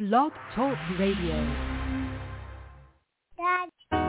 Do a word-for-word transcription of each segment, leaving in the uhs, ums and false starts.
Blog Talk Radio. Dad.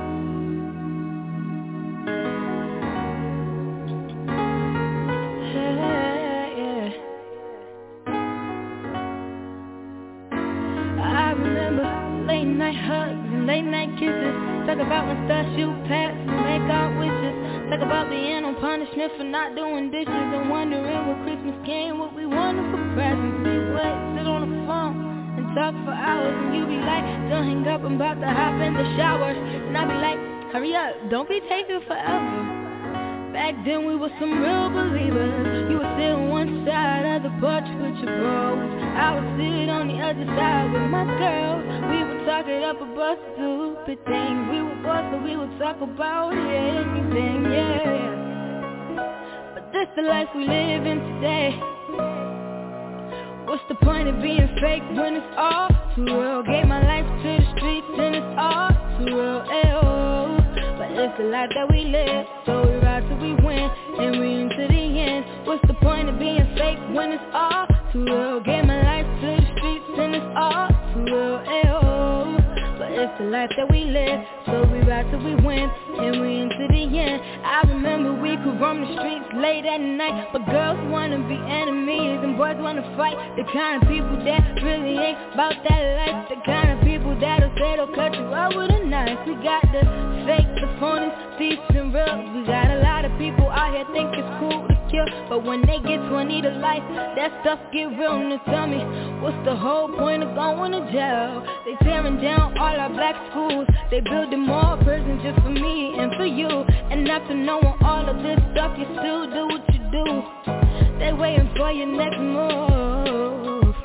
I remember late night hugs and late night kisses. Talk about when stars shoot past and make our wishes. Talk about being on punishment for not doing dishes and wondering when Christmas came, what we wanted for presents. We would sit on the phone and talk for hours, and you be like, don't hang up, I'm about to hop in the shower. And I be like, hurry up, don't be taking forever. Back then we were some real believers. You would sit on one side of the porch with your bros. I would sit on the other side with my girls. We would talk it up about stupid things. We would both, so we would talk about anything, yeah. But this the life we live in today. What's the point of being fake when it's all too real? Gave my life to the streets and it's all too real, ayo. But it's the life that we live, so we ride till we win, and we into the end. What's the point of being fake when it's all too real? Gave my life to the streets and it's all too real, ayo. But it's the life that we live, so we ride till we win, and we into the end. I remember we could roam the streets late at night, but girls wanna be enemies and boys wanna fight. The kind of people that really ain't about that life. The kind of people that'll say they'll cut you out with a knife. We got the fake, the phonies, thieves and real. We got a lot of people out here think it's cool to kill, but when they get twenty to life, that stuff get real. Now tell me, what's the whole point of going to jail? They tearing down all our black schools. They building more prisons just for me and for you. And after knowing all of this stuff, you still do what you do. They waiting for your next move.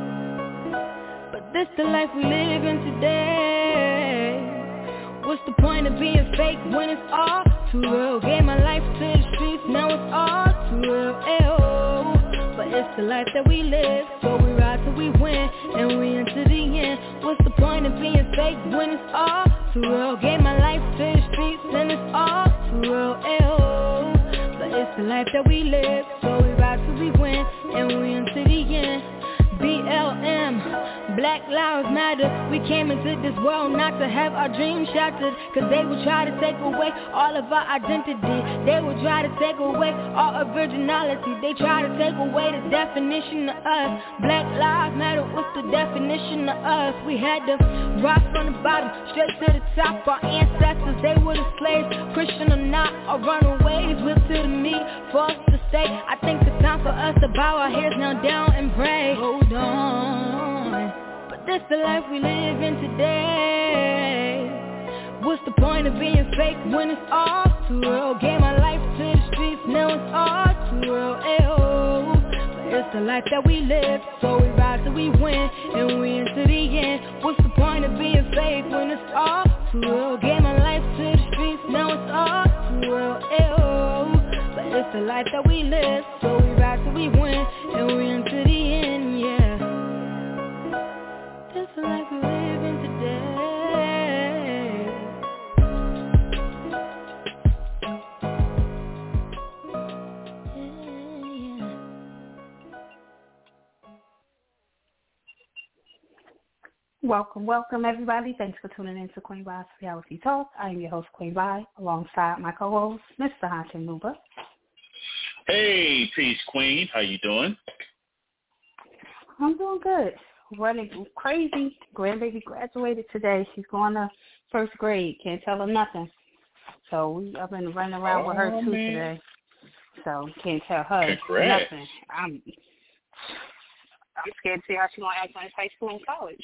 But this the life we live in today. What's the point of being fake when it's all too real? Gave my life to the streets, now it's all too real, ayo. But it's the life that we live, so we ride till we win, and we into the end. What's the point of being fake when it's all too real? Gave my life to the streets, and it's all too real, ayo. But it's the life that we live, so we ride till we win, and we into the end. B L M, Black Lives Matter. We came into this world not to have our dreams shattered, cause they would try to take away all of our identity. They would try to take away our originality. They try to take away the definition of us. Black Lives Matter, what's the definition of us? We had to rise from the bottom straight to the top. Our ancestors, they were the slaves, Christian or not, or runaways, whipped to the meat for us to stay. I think it's time for us to bow our heads now down and pray. Hold on, but this the life we live in today. What's the point of being fake when it's all too real? Gave my life to the streets, now it's all too real, ayo. But it's the life that we live, so we ride till we win, and we into the end. What's the point of being fake when it's all too real? Gave my life to the streets, now it's all too real, ayo. But it's the life that we live, so we ride till we win, and we into the end, yeah. This the life we live in today. Welcome, welcome everybody. Thanks for tuning in to Queen Vi's Reality Talk. I am your host, Queen Vi, alongside my co-host, Mister Hanshin Nuba. Hey, peace, Queen. How you doing? I'm doing good. Running crazy. Grandbaby graduated today. She's going to first grade. Can't tell her nothing. So we, I've been running around oh, with her too man. today. So can't tell her Congrats. nothing. I'm I'm scared to see how she's going to act in high school and college.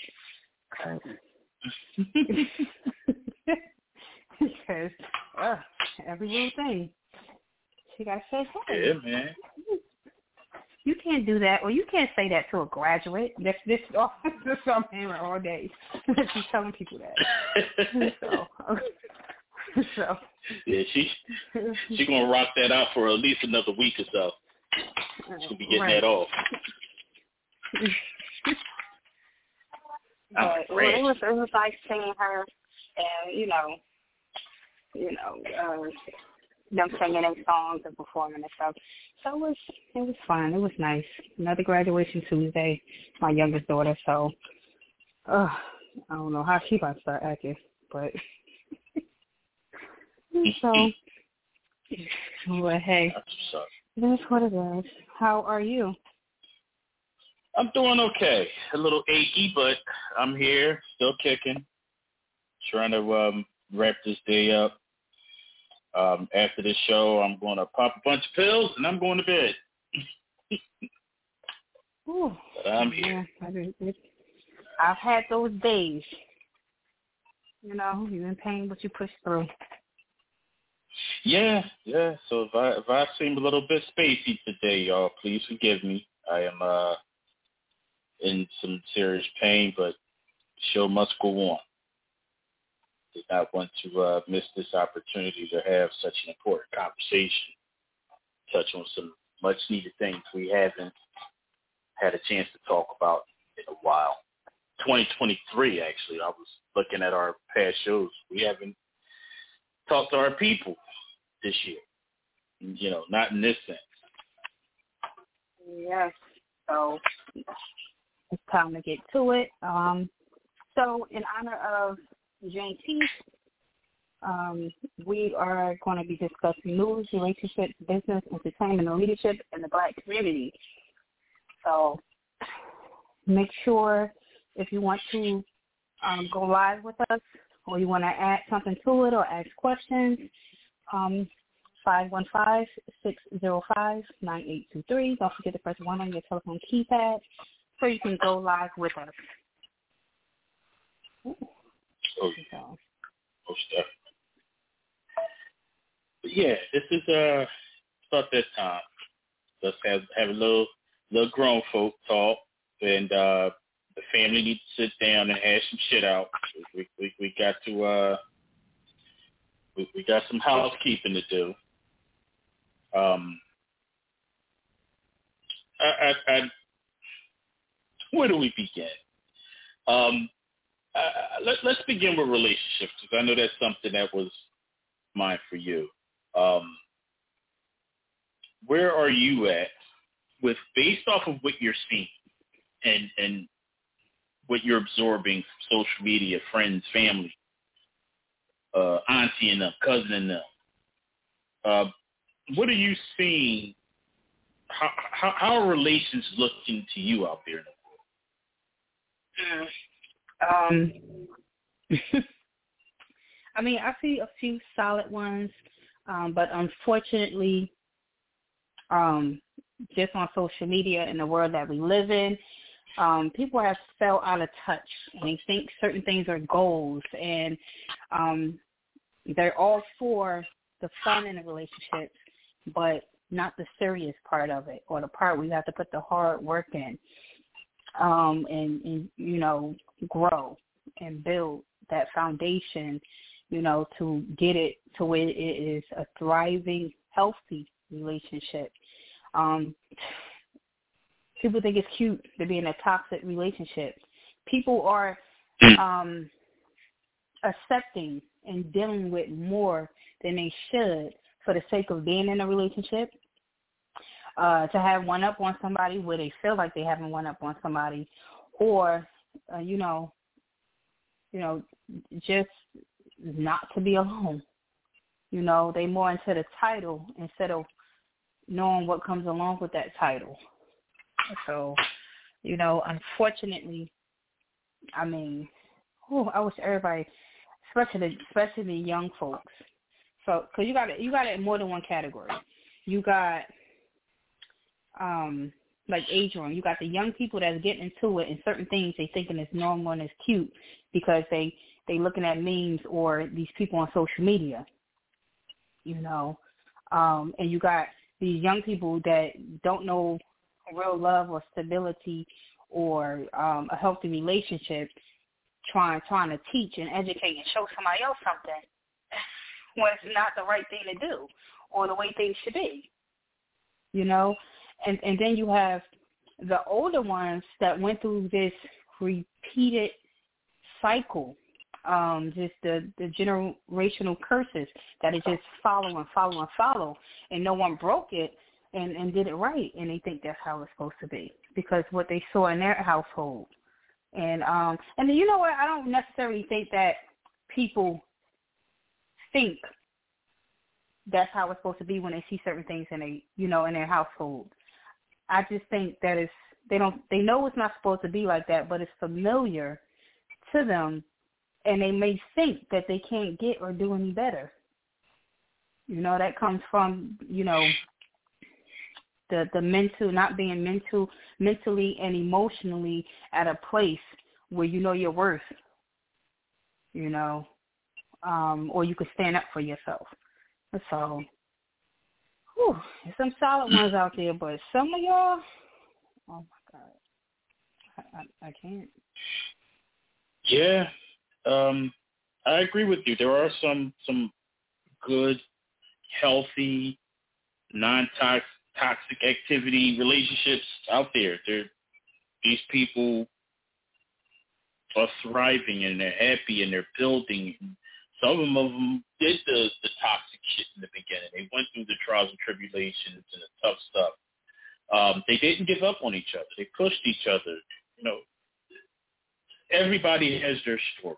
Because uh, every little thing she got to say, hey, yeah, man. You can't do that, or you can't say that to a graduate. That's this. Oh, this I'm hearing all day. She's telling people that. so, so yeah, she she gonna rock that out for at least another week or so. She'll be getting right. that off. But well, it was it was like seeing her, and you know, you know, uh, them singing their songs and performing and stuff. So it was it was fun. It was nice. Another graduation Tuesday, my youngest daughter. So Uh, I don't know how she about to start acting, but so, well, hey, that's what it is. How are you? I'm doing okay. A little achy, but I'm here, still kicking. Trying to um, wrap this day up. Um, after this show, I'm going to pop a bunch of pills, and I'm going to bed. Ooh, but I'm here. Yeah, I've had those days. You know, you're in pain, but you push through. Yeah, yeah. So if I if I seem a little bit spacey today, y'all, please forgive me. I am uh, in some serious pain, but the show must go on. Did not want to uh, miss this opportunity to have such an important conversation, touch on some much-needed things we haven't had a chance to talk about in a while. twenty twenty-three, actually, I was looking at our past shows. We haven't talked to our people this year, you know, not in this sense. Yes, so it's time to get to it. Um, so in honor of Juneteenth, um, we are going to be discussing news, relationships, business, entertainment, and leadership in the Black community. So make sure if you want to um, go live with us or you want to add something to it or ask questions, um, five one five, six zero five, nine eight two three. Don't forget to press one on your telephone keypad so you can go live with us. Ooh. Oh, so. oh, stuff. But yeah, this is uh, about that time. Let's have have a little little grown folk talk, and uh, the family needs to sit down and hash some shit out. We we we got to uh, we we got some housekeeping to do. Um, I, I, I where do we begin? Um. Uh, let, let's begin with relationships, because I know that's something that was mine for you. Um, where are you at with, based off of what you're seeing and, and what you're absorbing from social media, friends, family, uh, auntie and them, cousin and them? Uh, what are you seeing? How, how, how are relations looking to you out there in the world? Um, I mean, I see a few solid ones, um, but unfortunately, um, just on social media and the world that we live in, um, people have fell out of touch, and they think certain things are goals, and um, they're all for the fun in a relationship, but not the serious part of it, or the part where you have to put the hard work in, um, and, and you know, grow and build that foundation, you know, to get it to where it is a thriving, healthy relationship. Um, people think it's cute to be in a toxic relationship. People are um, accepting and dealing with more than they should for the sake of being in a relationship. Uh, to have one up on somebody where they feel like they haven't one up on somebody, or uh, you know, you know, just not to be alone. You know, they more into the title instead of knowing what comes along with that title. So, you know, unfortunately, I mean, oh, I wish everybody, especially especially young folks. So, because you got it, you got it in more than one category. You got um, like age range. You got the young people that's getting into it, and certain things they thinking is normal and is cute because they they looking at memes or these people on social media. You know, um, and you got these young people that don't know real love or stability or um, a healthy relationship, trying trying to teach and educate and show somebody else something when it's not the right thing to do or the way things should be. You know, and and then you have the older ones that went through this repeated cycle, um, just the, the generational curses that it just follow and follow and follow, and no one broke it and, and did it right, and they think that's how it's supposed to be because what they saw in their household And um, and you know what? I don't necessarily think that people think that's how it's supposed to be when they see certain things in a, you know, in their household. I just think that it's, they don't, they know it's not supposed to be like that, but it's familiar to them, and they may think that they can't get or do any better. You know, that comes from, you know, the the mental, not being mental, mentally and emotionally at a place where you know your worth, you know, um, or you could stand up for yourself. So, whew, there's some solid ones out there, but some of y'all, oh my God, I, I, I can't. Yeah, um, I agree with you. There are some some good, healthy, non-toxic toxic activity relationships out there. They're, these people are thriving and they're happy and they're building. Some of them, of them did the, the toxic shit in the beginning. They went through the trials and tribulations and the tough stuff. Um, they didn't give up on each other. They pushed each other. You know, everybody has their story.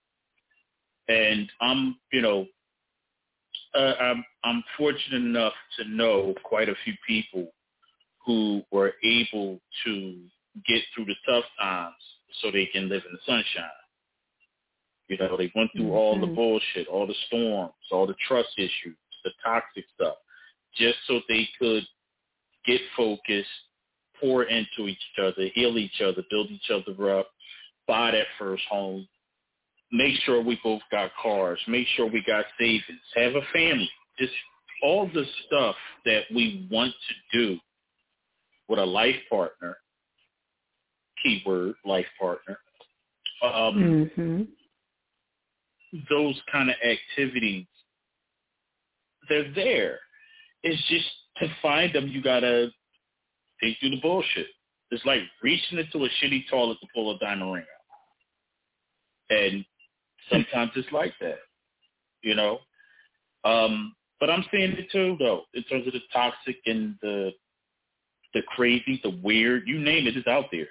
And I'm, you know, uh, I'm, I'm fortunate enough to know quite a few people who were able to get through the tough times so they can live in the sunshine. You know, they went through mm-hmm. all the bullshit, all the storms, all the trust issues, the toxic stuff, just so they could get focused, pour into each other, heal each other, build each other up, buy that first home, make sure we both got cars, make sure we got savings, have a family, just all the stuff that we want to do with a life partner, keyword, life partner. Um, mm-hmm. Those kind of activities, they're there. It's just to find them, you got to think through the bullshit. It's like reaching into a shitty toilet to pull a diamond ring out. And sometimes it's like that, you know. Um, but I'm seeing it too, though, in terms of the toxic and the the crazy, the weird, you name it, it's out there.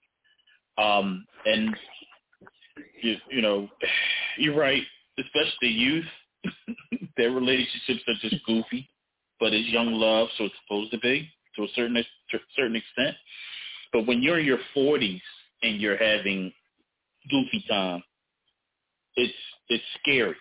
Um, and, you, you know, you're right, especially youth, their relationships are just goofy, but it's young love, so it's supposed to be, to a certain, to a certain extent. But when you're in your forties and you're having goofy time, it's it's scary.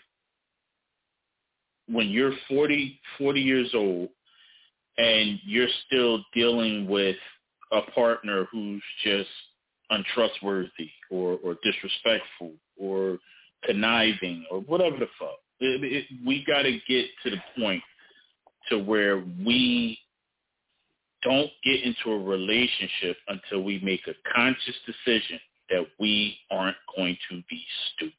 When you're forty, forty years old and you're still dealing with a partner who's just untrustworthy or, or disrespectful or conniving or whatever the fuck, it, it, we got to get to the point to where we don't get into a relationship until we make a conscious decision that we aren't going to be stupid.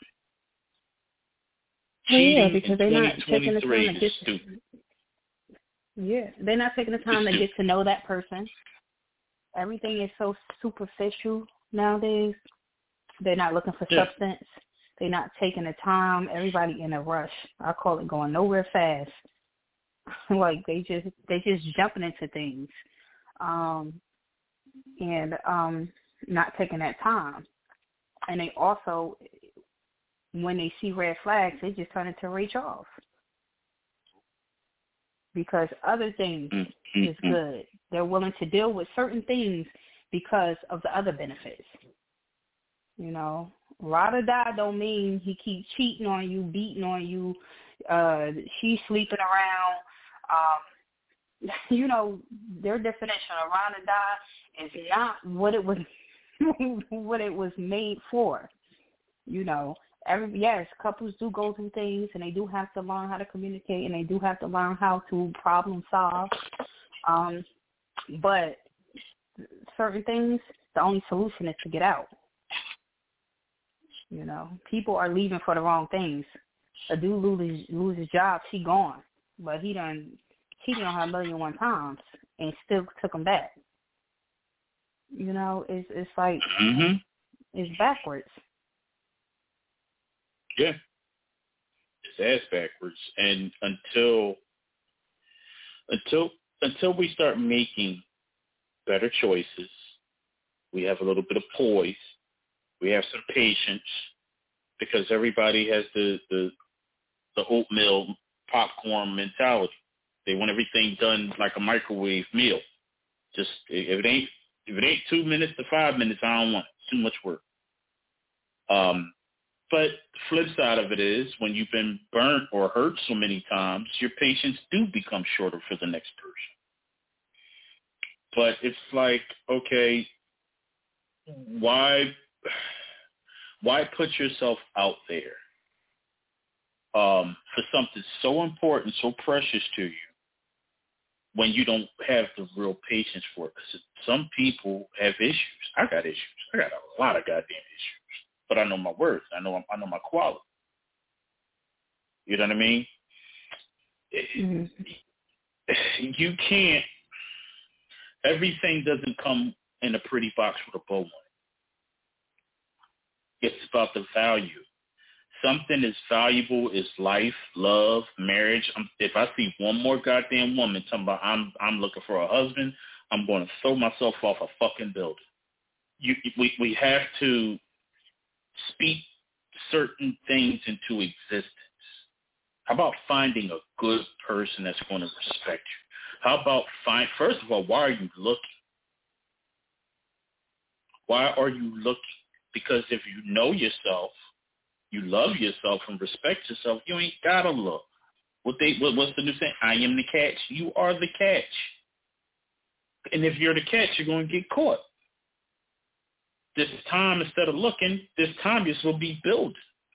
Oh, yeah, because they're not taking the time to get stupid. Yeah, they're not taking the time to get to know that person. Everything is so superficial nowadays. They're not looking for yeah. substance. They're not taking the time. Everybody in a rush. I call it going nowhere fast. Like they just they just jumping into things, um, and um, not taking that time. And they also, when they see red flags, they just turn into reach off because other things mm-hmm. is good. They're willing to deal with certain things because of the other benefits. You know, ride or die don't mean he keeps cheating on you, beating on you. Uh, she's sleeping around. Um, you know, their definition of ride or die is not what it was, what it was made for. You know, every yes, couples do go through things, and they do have to learn how to communicate, and they do have to learn how to problem solve. Um, but certain things, the only solution is to get out. You know, people are leaving for the wrong things. A dude lose his, lose his job, she gone, but he done cheated on her a million one times and still took him back. You know, it's it's like mm-hmm. it's backwards. Yeah, it's ass backwards, and until until until we start making better choices, we have a little bit of poise. We have some patience because everybody has the, the, the oatmeal popcorn mentality. They want everything done like a microwave meal. Just if it ain't if it ain't two minutes to five minutes, I don't want it. It's too much work. Um, but the flip side of it is when you've been burnt or hurt so many times, your patience do become shorter for the next person. But it's like, okay, why why put yourself out there um, for something so important, so precious to you, when you don't have the real patience for it? Because some people have issues. I got issues. I got a lot of goddamn issues. But I know my worth. I know I know my quality. You know what I mean? Mm-hmm. You can't. Everything doesn't come in a pretty box with a bow on it. It's about the value. Something as valuable as life, love, marriage. I'm, if I see one more goddamn woman talking about I'm I'm looking for a husband, I'm going to throw myself off a fucking building. You, we we have to speak certain things into existence. How about finding a good person that's going to respect you? How about find first of all, why are you looking? Why are you looking? Because if you know yourself, you love yourself and respect yourself, you ain't gotta look. What they what, what's the new saying? I am the catch. You are the catch. And if you're the catch, you're going to get caught. This time, instead of looking, this time you're supposed to be building.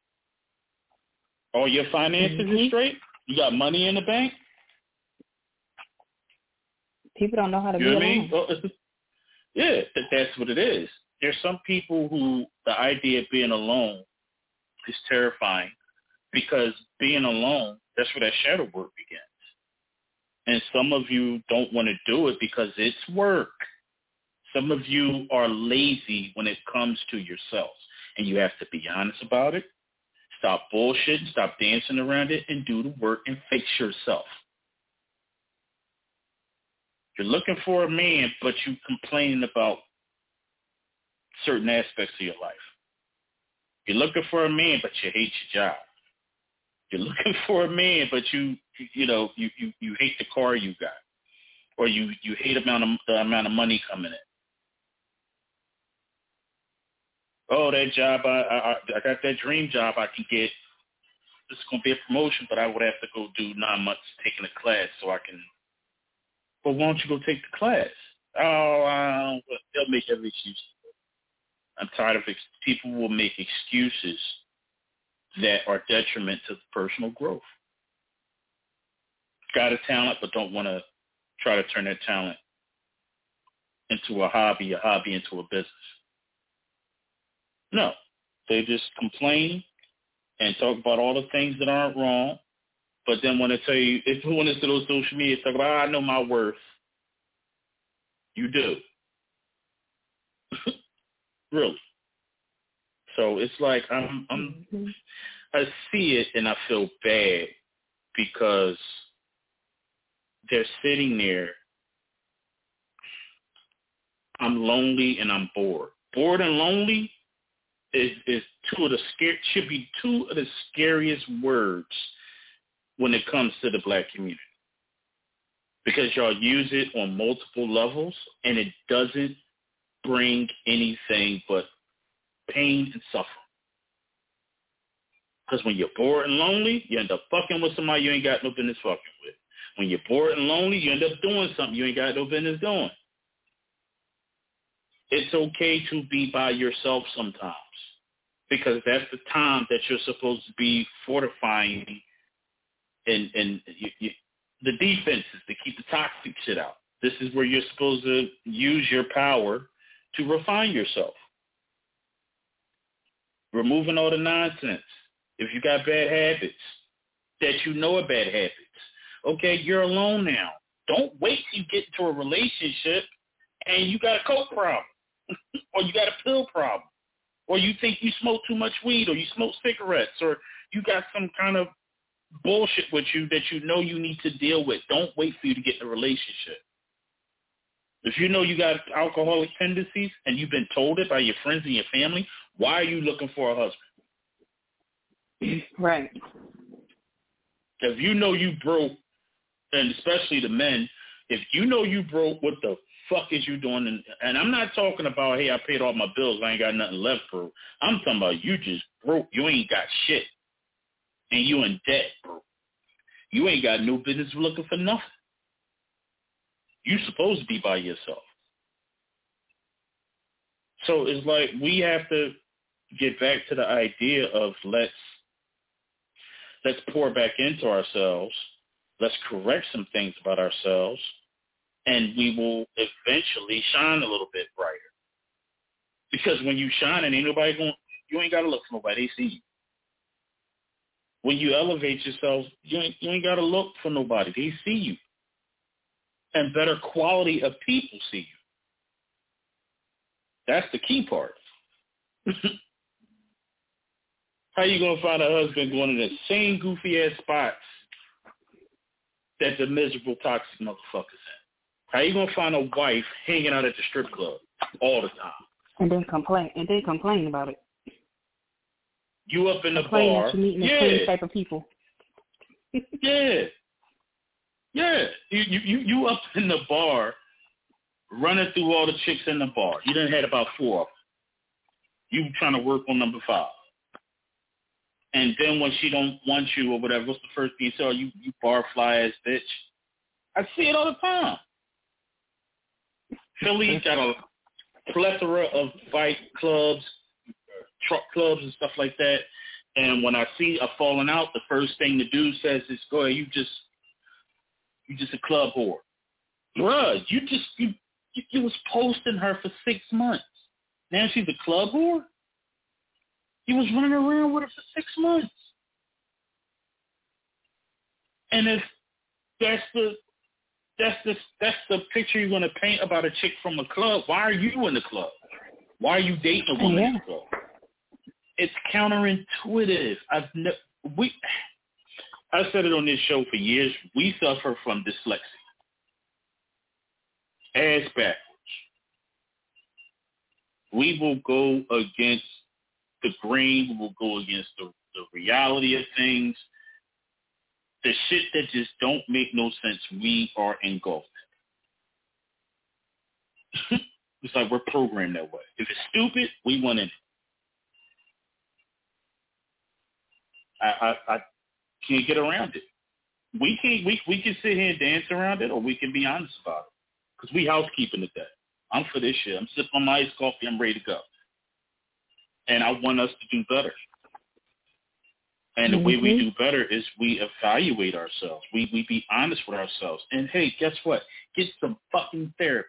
All your finances mm-hmm. are straight. You got money in the bank. People don't know how to you be know alone. What I mean? Yeah, that's what it is. There's some people who the idea of being alone is terrifying because being alone, that's where that shadow work begins. And some of you don't want to do it because it's work. Some of you are lazy when it comes to yourselves, and you have to be honest about it. Stop bullshitting, stop dancing around it, and do the work and fix yourself. You're looking for a man, but you complaining about certain aspects of your life. You're looking for a man, but you hate your job. You're looking for a man, but you, you know, you, you, you hate the car you got, or you, you hate amount of, the amount of money coming in. Oh, that job, I, I, I got that dream job I can get. This is going to be a promotion, but I would have to go do nine months taking a class so I can. Well, why don't you go take the class? Oh, uh, they'll make every excuse. I'm tired of ex- people will make excuses that are detriment to personal growth. Got a talent, but don't want to try to turn that talent into a hobby, a hobby into a business. No, they just complain and talk about all the things that aren't wrong, but then when they tell you, if you want to those social media, talk about, oh, I know my worth. You do. Really. So it's like I'm, I'm, I see it and I feel bad because they're sitting there. I'm lonely and I'm bored. Bored and lonely is, is two of the scare should be two of the scariest words when it comes to the black community, because y'all use it on multiple levels and it doesn't bring anything but pain and suffering. Because when you're bored and lonely, you end up fucking with somebody you ain't got no business fucking with. When you're bored and lonely, you end up doing something you ain't got no business doing. It's okay to be by yourself sometimes, because that's the time that you're supposed to be fortifying and, and you, you, the defenses to keep the toxic shit out. This is where you're supposed to use your power to refine yourself. Removing all the nonsense. If you got bad habits that you know are bad habits, okay, you're alone now. Don't wait till you get into a relationship and you got a coke problem or you got a pill problem or you think you smoke too much weed or you smoke cigarettes or you got some kind of bullshit with you that you know you need to deal with. Don't wait for you to get in a relationship. If you know you got alcoholic tendencies and you've been told it by your friends and your family, Why are you looking for a husband? Right. If you know you broke, and especially the men, if you know you broke, what the fuck is you doing? And, and I'm not talking about, hey, I paid all my bills, I ain't got nothing left, bro. I'm talking about you just broke. You ain't got shit. And you in debt, bro. You ain't got no business looking for nothing. You supposed to be by yourself. So it's like we have to get back to the idea of let's let's pour back into ourselves. Let's correct some things about ourselves, and we will eventually shine a little bit brighter. Because when you shine, and ain't nobody going, you ain't got to look for nobody. They see you. When you elevate yourself, you ain't, you ain't got to look for nobody. They see you. And better quality of people see you. That's the key part. How you going to find a husband going to the same goofy-ass spots that the miserable, toxic motherfuckers in? How you going to find a wife hanging out at the strip club all the time? And then complain, and then complain about it. You up in the complain bar. That you're meeting the yeah. same type of people. yeah. Yeah. You, you, you, you up in the bar running through all the chicks in the bar. You done had about four of them. You trying to work on number five. And then when she don't want you or whatever, what's the first thing you say? Oh, you, you bar fly ass bitch. I see it all the time. Philly's got a plethora of fight clubs, truck clubs and stuff like that. And when I see a falling out, the first thing the dude says is, go ahead, you just, you just a club whore. Bruh, you just, you, you, you was posting her for six months. Now she's a club whore? You was running around with her for six months. And if that's the, that's the, that's the picture you're going to paint about a chick from a club, why are you in the club? Why are you dating a woman yeah. in the club? It's counterintuitive. I've ne- we, I said it on this show for years. We suffer from dyslexia. Ass backwards. We will go against the grain. We will go against the, the reality of things. The shit that just don't make no sense, we are engulfed. It's like we're programmed that way. If it's stupid, we want it. I, I, I can't get around it. We can we we can sit here and dance around it, or we can be honest about it. Because we housekeeping today. I'm for this shit. I'm sipping on my iced coffee. I'm ready to go. And I want us to do better. And the mm-hmm. way we do better is we evaluate ourselves. We we be honest with ourselves. And hey, guess what? Get some fucking therapy.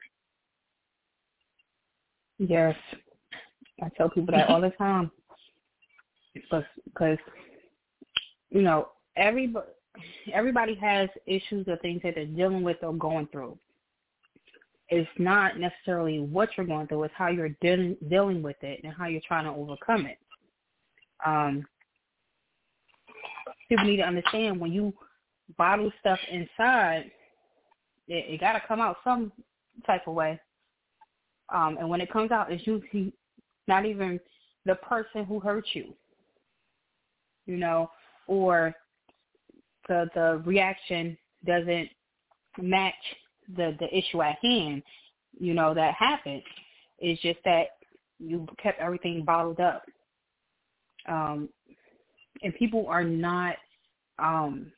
Yes. I tell people that all the time. Because, you know, everybody, everybody has issues or things that they're dealing with or going through. It's not necessarily what you're going through. It's how you're dealing, dealing with it and how you're trying to overcome it. Um, people need to understand when you bottle stuff inside, it, it got to come out some type of way. Um, and when it comes out, it's usually not even the person who hurt you, you know, or the the reaction doesn't match the, the issue at hand, you know, that happened. It's just that you kept everything bottled up. Um, and people are not um,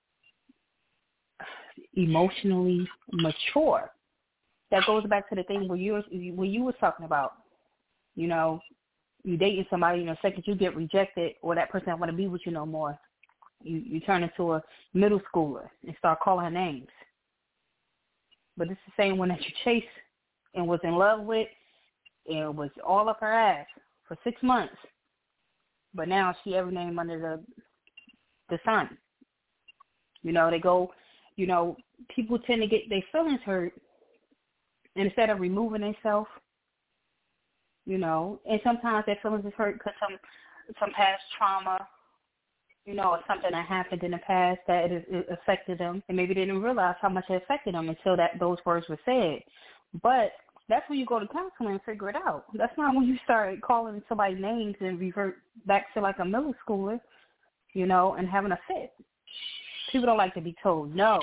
emotionally mature. That goes back to the thing where you were, when you were talking about, you know, you dating somebody, you know, second you get rejected or that person don't want to be with you no more, you, you turn into a middle schooler and start calling her names. But it's the same one that you chased and was in love with and was all up her ass for six months. But now she every name under the the sun. You know, they go, you know, people tend to get their feelings hurt instead of removing themselves, you know, and sometimes their feelings is hurt because some some past trauma, you know, or something that happened in the past that it, it affected them, and maybe they didn't realize how much it affected them until that those words were said. But That's when you go to counseling and figure it out. That's not when you start calling somebody names and revert back to like a middle schooler, you know, and having a fit. People don't like to be told no.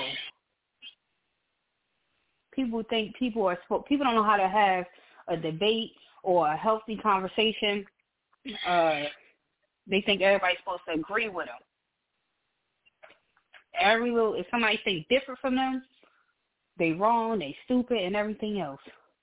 People think people are supposed, people don't know how to have a debate or a healthy conversation. Uh, they think everybody's supposed to agree with them. Every little, if somebody thinks different from them, they wrong, they stupid, and everything else.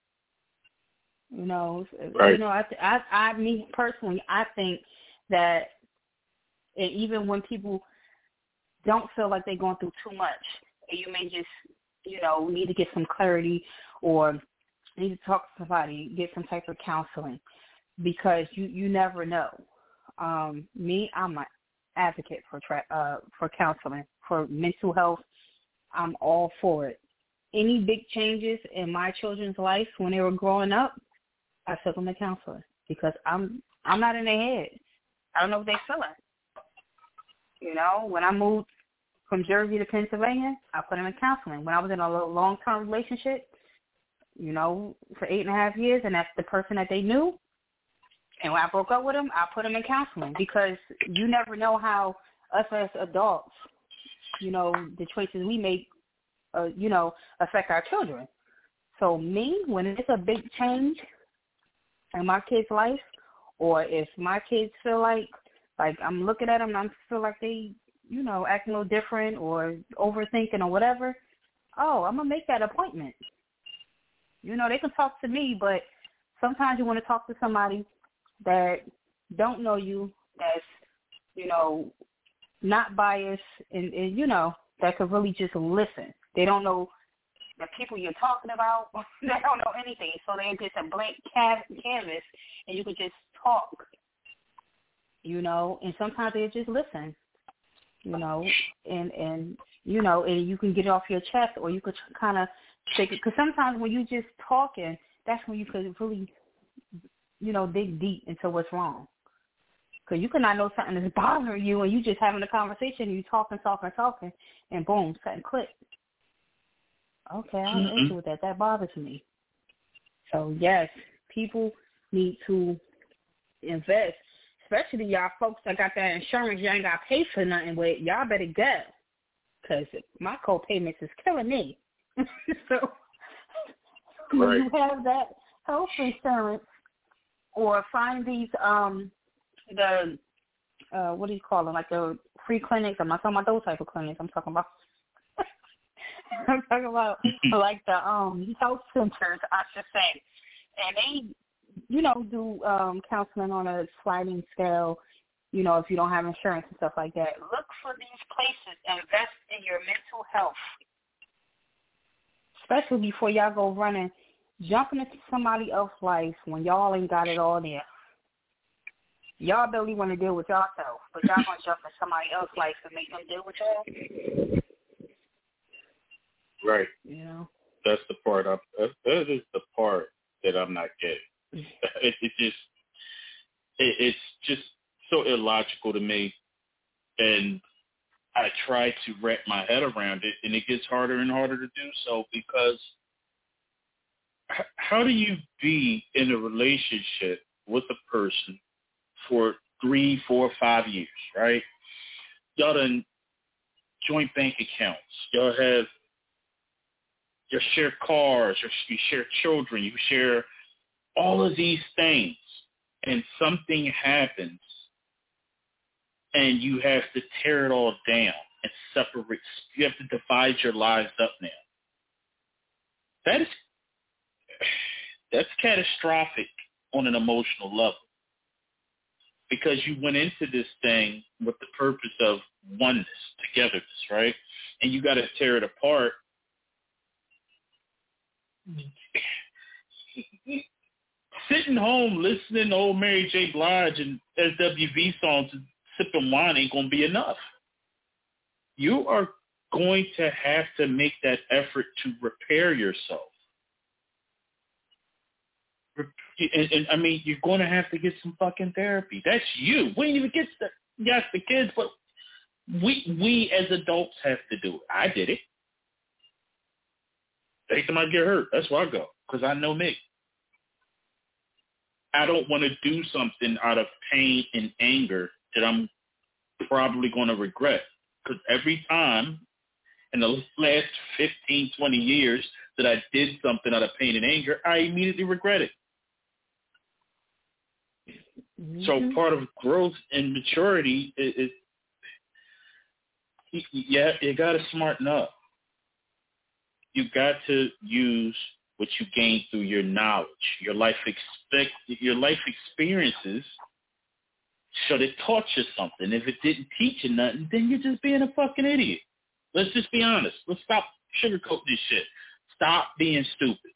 You know, right. you know, I, I, I, me personally, I think that and even when people don't feel like they're going through too much, and you may just, you know, need to get some clarity or need to talk to somebody, get some type of counseling, because you, you never know. Um, me, I'm an advocate for tra- uh, for counseling, for mental health. I'm all for it. Any big changes in my children's life when they were growing up, I took them to counseling because I'm I'm not in their head. I don't know what they're feeling. You know, when I moved from Jersey to Pennsylvania, I put them in counseling. When I was in a long-term relationship, you know, for eight and a half years, and that's the person that they knew, and when I broke up with them, I put them in counseling because you never know how us as adults, you know, the choices we make, uh, you know, affect our children. So me, when it's a big change in my kid's life, or if my kids feel like, like I'm looking at them and I feel like they, you know, acting a little different or overthinking or whatever, oh, I'm going to make that appointment. You know, they can talk to me, but sometimes you want to talk to somebody that don't know you, that's, you know, not biased, and, and you know, that could really just listen. They don't know the people you're talking about. They don't know anything. So they're just a blank canvas, and you could just talk, you know, and sometimes they just listen, you know, and, and you know, and you can get it off your chest, or you could kind of take it. Because sometimes when you just talking, that's when you could really, you know, dig deep into what's wrong. Because you could not know something is bothering you, and you just having a conversation, you talking, talking, talking, and boom, something clicked. Okay, I'm mm-hmm. into that. That bothers me. So, yes, people need to invest, especially y'all folks that got that insurance you ain't got to pay for nothing with. Y'all better go, because my co-payments is killing me. So, when right. you have that health insurance, or find these, um, the, uh, what do you call them, like the free clinics. I'm not talking about those type of clinics. I'm talking about I'm talking about like the um health centers, I should say, and they, you know, do um counseling on a sliding scale. You know, if you don't have insurance and stuff like that, look for these places. Invest in your mental health, especially before y'all go running, jumping into somebody else's life when y'all ain't got it all there. Y'all barely want to deal with yourself, but y'all gonna jump in somebody else's life and make them deal with y'all. Right. You know, that's the part. I'm, that is the part that I'm not getting. It, it just, it, it's just so illogical to me, and I try to wrap my head around it, and it gets harder and harder to do so because h- how do you be in a relationship with a person for three, four, five years, right? Y'all done joint bank accounts. Y'all have You share cars, you share children, you share all of these things, and something happens, and you have to tear it all down and separate. You have to divide your lives up now. That is, that's catastrophic on an emotional level, because you went into this thing with the purpose of oneness, togetherness, right? And you got to tear it apart. Sitting home listening to old Mary J. Blige and S W V songs and sipping wine ain't going to be enough. You are going to have to make that effort to repair yourself. And, and I mean, you're going to have to get some fucking therapy. That's you. We didn't even get to, yes, the kids, but we we as adults have to do it. I did it. Anytime I get hurt, that's where I go, because I know me. I don't want to do something out of pain and anger that I'm probably going to regret. Because every time in the last fifteen, twenty years that I did something out of pain and anger, I immediately regret it. Mm-hmm. So part of growth and maturity is, is yeah, you got to smarten up. You got to use what you gain through your knowledge, your life expect, your life experiences. Should it taught you something? If it didn't teach you nothing, then you're just being a fucking idiot. Let's just be honest. Let's stop sugarcoating this shit. Stop being stupid.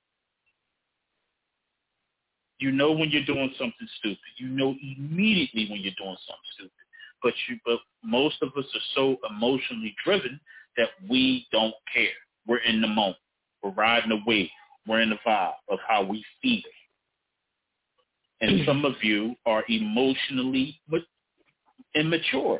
You know when you're doing something stupid. You know immediately when you're doing something stupid. But you, but most of us are so emotionally driven that we don't care. We're in the moment. We're riding the wave. We're in the vibe of how we feel. And some of you are emotionally immature.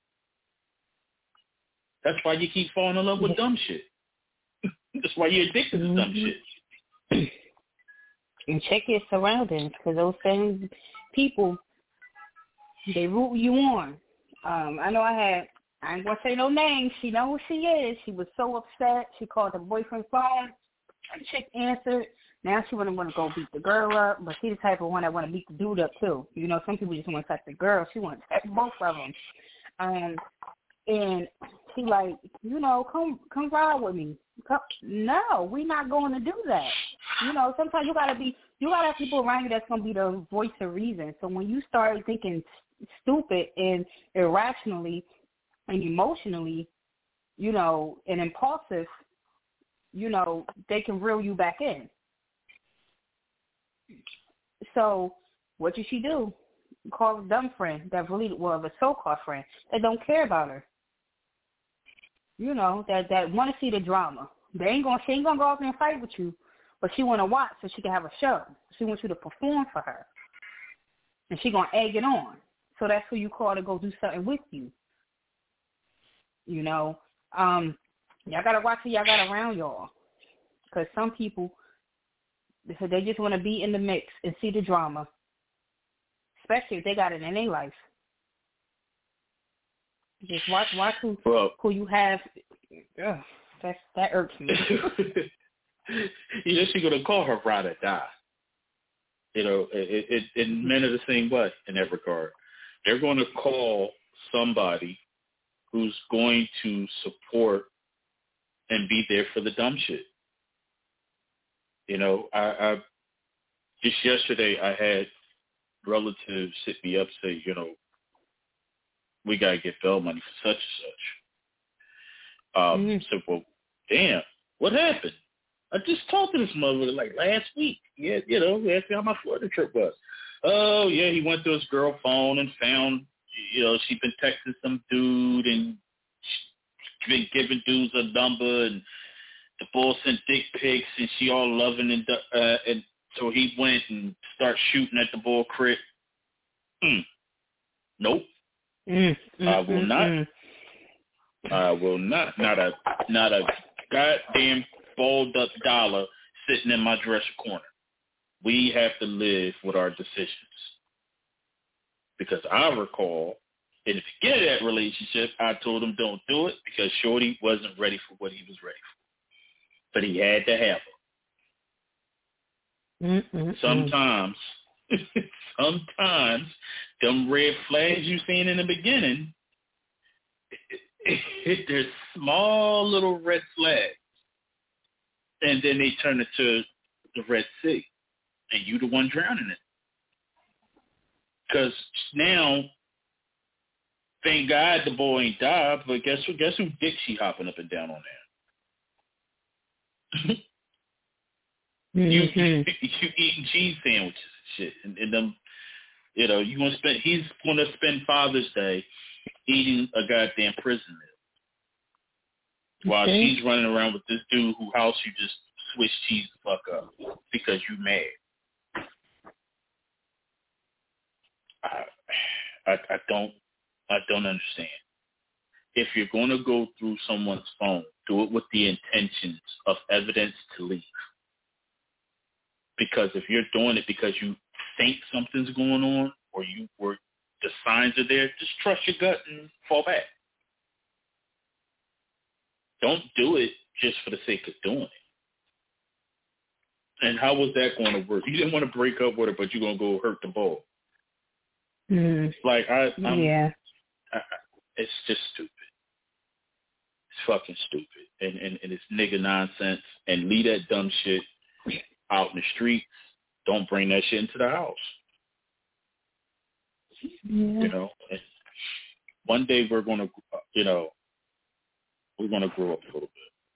That's why you keep falling in love with dumb shit. That's why you're addicted to dumb shit. And check your surroundings, because those same people, they root you on. Um, I know I had, I ain't going to say no names. She know who she is. She was so upset. She called her boyfriend's phone. The chick answered. Now she wouldn't want to go beat the girl up, but she's the type of one that want to beat the dude up too. You know, some people just want to touch the girl. She wants to touch both of them. Um, and she like, you know, come come ride with me. Come. No, we're not going to do that. You know, sometimes you gotta be, you gotta have people around you that's gonna be the voice of reason. So when you start thinking stupid and irrationally and emotionally, you know, and impulsive, you know, they can reel you back in. So what did she do? Call a dumb friend that really, well, a so-called friend that don't care about her. You know, that, that want to see the drama. They ain't gonna, she ain't gonna go out there and fight with you, but she want to watch so she can have a show. She wants you to perform for her, and she gonna egg it on. So that's who you call to go do something with you. You know, um, y'all gotta watch who y'all got around y'all, because some people, so they just want to be in the mix and see the drama, especially if they got it in their life. Just watch, watch who, well, who you have. Ugh, that that irks me. You know, she's gonna call her ride or die. You know, it, it, it men are the same way in that regard. They're going to call somebody who's going to support and be there for the dumb shit. You know, I, I just yesterday I had relatives hit me up, say, you know, we gotta get bail money for such and such. Um, mm-hmm. So, well, damn, what happened? I just talked to this mother like last week. Yeah, you know, he asked me how my Florida trip was. Oh, yeah, he went to his girl phone and found, you know, she'd been texting some dude and she'd been giving dudes a number, and the boy sent dick pics and she all loving and uh, and so he went and started shooting at the boy crib. Mm. Nope. Mm, mm, I will mm, not. Mm. I will not. Not a not a goddamn balled up dollar sitting in my dresser corner. We have to live with our decisions. Because I recall in the beginning of that relationship, I told him don't do it because Shorty wasn't ready for what he was ready for. But he had to have her. Mm-mm-mm. Sometimes, sometimes, them red flags you seen in the beginning, they're small little red flags. And then they turn into the Red Sea. And you the one drowning it. Because now, thank God the boy ain't died, but guess who, guess who dick she hopping up and down on there? Mm-hmm. you, you, you eating cheese sandwiches and shit. And, and them, you know, you want to spend, he's going to spend Father's Day eating a goddamn prison meal. While okay. she's running around with this dude who house you just Swiss cheese the fuck up because you mad. I, I, I don't, I don't understand. If you're going to go through someone's phone, do it with the intentions of evidence to leave. Because if you're doing it because you think something's going on, or you or the signs are there, just trust your gut and fall back. Don't do it just for the sake of doing it. And how was that going to work? You didn't want to break up with her, but you're going to go hurt the ball. Mm. Like, I, I'm, yeah. I, it's just stupid. It's fucking stupid. And, and, and it's nigga nonsense. And leave that dumb shit out in the streets. Don't bring that shit into the house. Yeah. You know? And one day we're going to, you know, we're going to grow up a little bit.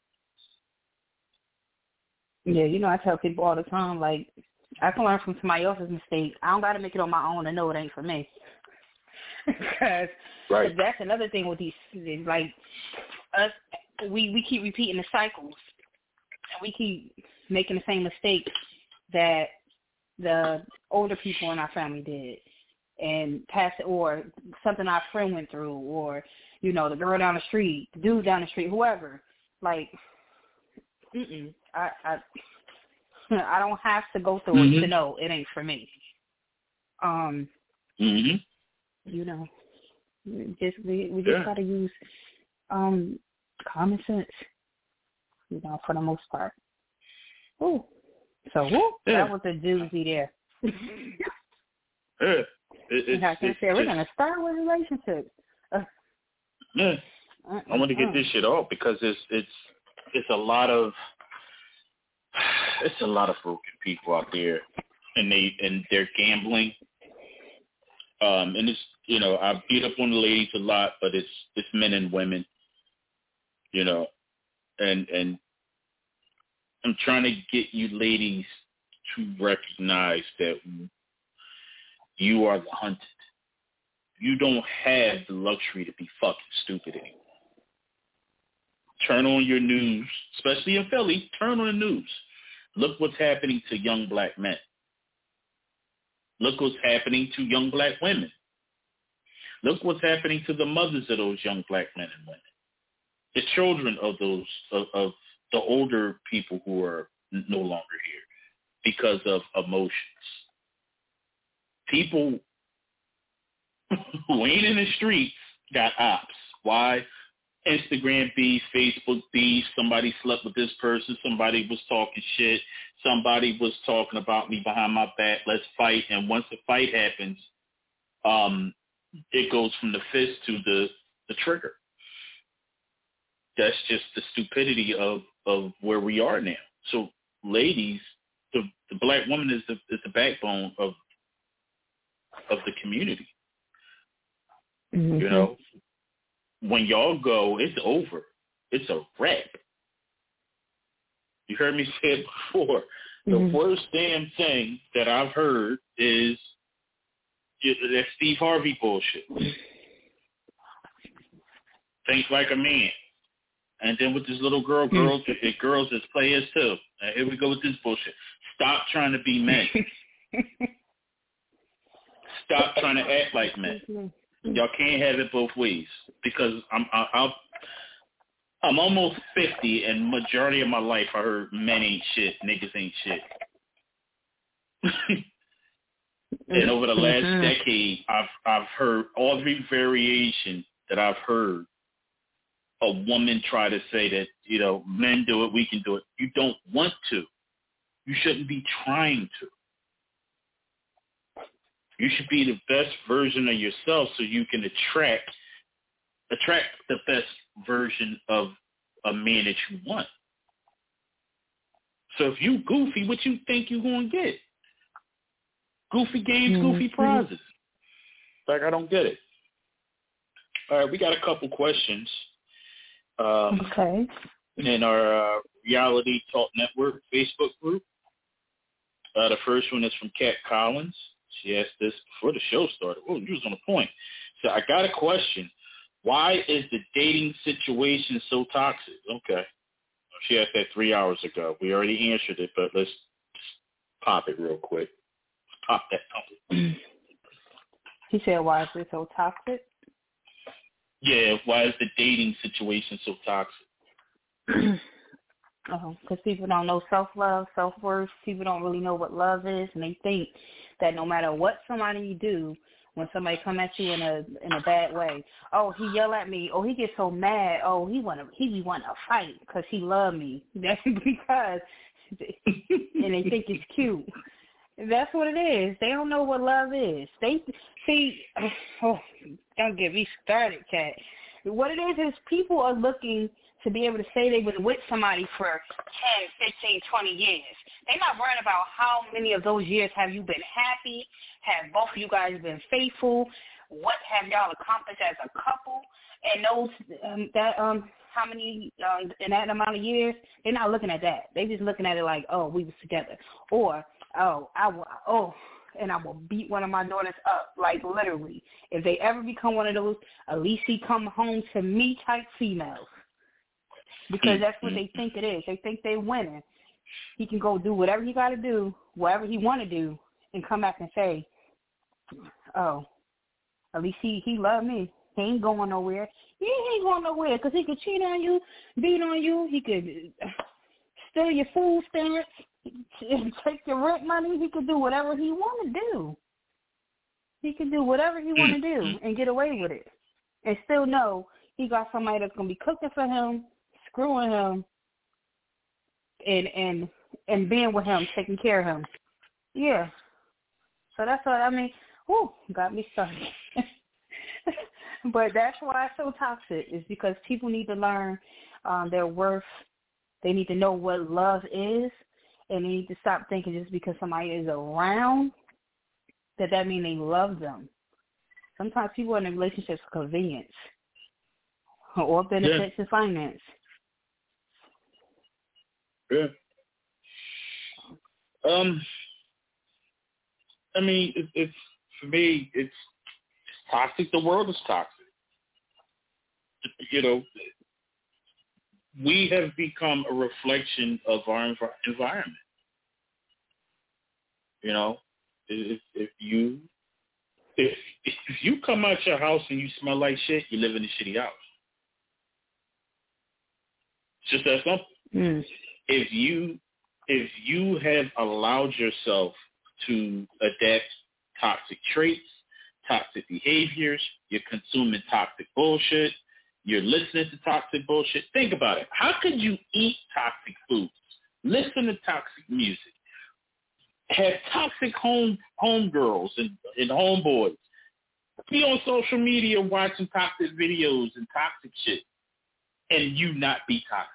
Yeah, you know, I tell people all the time, like, I can learn from somebody else's mistake. I don't got to make it on my own and know it ain't for me. Because right. that's another thing with these, like, us, we, we keep repeating the cycles. And we keep making the same mistakes that the older people in our family did. And pass it, or something our friend went through, or, you know, the girl down the street, the dude down the street, whoever. Like, mm-mm. I, I I don't have to go through mm-hmm. it to know it ain't for me. Um, mm-hmm. You know, just we, we just yeah. gotta use um common sense, you know, for the most part. Ooh, so woo, yeah. that was a doozy there. yeah, it, it's, I can it's say just, we're gonna start with relationships. Uh, yeah, uh, I want to get this shit off because it's it's it's a lot of. It's a lot of broken people out there, and they and they're gambling. Um, and it's you know I beat up on the ladies a lot, but it's it's men and women, you know, and and I'm trying to get you ladies to recognize that you are the hunted. You don't have the luxury to be fucking stupid anymore. Turn on your news, especially in Philly. Turn on the news. Look what's happening to young black men. Look what's happening to young black women. Look what's happening to the mothers of those young black men and women. The children of those of, of the older people who are no longer here because of emotions. People who ain't in the streets got ops. Why? Instagram beef, Facebook beef, somebody slept with this person, somebody was talking shit, somebody was talking about me behind my back, let's fight. And once the fight happens, um, it goes from the fist to the, the trigger. That's just the stupidity of, of where we are now. So ladies, the, the black woman is the, is the backbone of of the community. Mm-hmm. You know? When y'all go, it's over. It's a wrap. You heard me say it before. The mm-hmm. worst damn thing that I've heard is that Steve Harvey bullshit. Think like a man. And then with this little girl, girls, mm-hmm. girls as players too. Now, here we go with this bullshit. Stop trying to be men. Stop trying to act like men. Y'all can't have it both ways because I'm I, I'll, I'm almost fifty, and majority of my life I heard men ain't shit, niggas ain't shit. And over the last mm-hmm. decade, I've I've heard every variation that I've heard. A woman try to say that, you know, men do it, we can do it. You don't want to. You shouldn't be trying to. You should be the best version of yourself so you can attract attract the best version of a man that you want. So if you goofy, what you think you gonna get? Goofy games, mm-hmm. goofy prizes. Like, I don't get it. All right, we got a couple questions. Um, okay. In our uh, Reality Talk Network Facebook group. Uh, the first one is from Kat Collins. She asked this before the show started. Oh, you was on the point. So I got a question. Why is the dating situation so toxic? Okay. She asked that three hours ago. We already answered it, but let's pop it real quick. Pop that topic. He said, why is it so toxic? Yeah, why is the dating situation so toxic? Because uh-huh. people don't know self-love, self-worth. People don't really know what love is, and they think that no matter what somebody you do, when somebody come at you in a in a bad way, oh, he yell at me, oh, he gets so mad, oh, he wanna he be wanting to fight because he love me. That's because, and they think it's cute. That's what it is. They don't know what love is. They see. Oh, don't get me started, Kat. What it is is people are looking to be able to say they been with somebody for ten, fifteen, twenty years. They're not worrying about how many of those years have you been happy, have both of you guys been faithful, what have y'all accomplished as a couple, and those um, that um how many uh, in that amount of years. They're not looking at that. They just looking at it like, oh, we was together, or oh, I will, oh, and I will beat one of my daughters up, like literally. If they ever become one of those, at least he come home to me type females. Because that's what they think it is. They think they're winning. He can go do whatever he got to do, whatever he want to do, and come back and say, oh, at least he, he loved me. He ain't going nowhere. Yeah, he ain't going nowhere because he could cheat on you, beat on you. He could steal your food stamps, take your rent money. He could do whatever he want to do. He can do whatever he want to do and get away with it and still know he got somebody that's going to be cooking for him, screwing him, and and and being with him, taking care of him. Yeah. So that's what I mean. Whew, got me started. But that's why it's so toxic, is because people need to learn um, their worth. They need to know what love is, and they need to stop thinking just because somebody is around that that means they love them. Sometimes people are in relationships for convenience or benefits yeah. and finance. Yeah. Um. I mean, it, it's for me. It's toxic. The world is toxic. You know, we have become a reflection of our env- environment. You know, if, if you if if you come out your house and you smell like shit, you live in a shitty house. It's just that simple. Mm. If you if you have allowed yourself to adapt toxic traits, toxic behaviors, you're consuming toxic bullshit, you're listening to toxic bullshit. Think about it. How could you eat toxic foods, listen to toxic music, have toxic home homegirls and, and homeboys, be on social media watching toxic videos and toxic shit, and you not be toxic?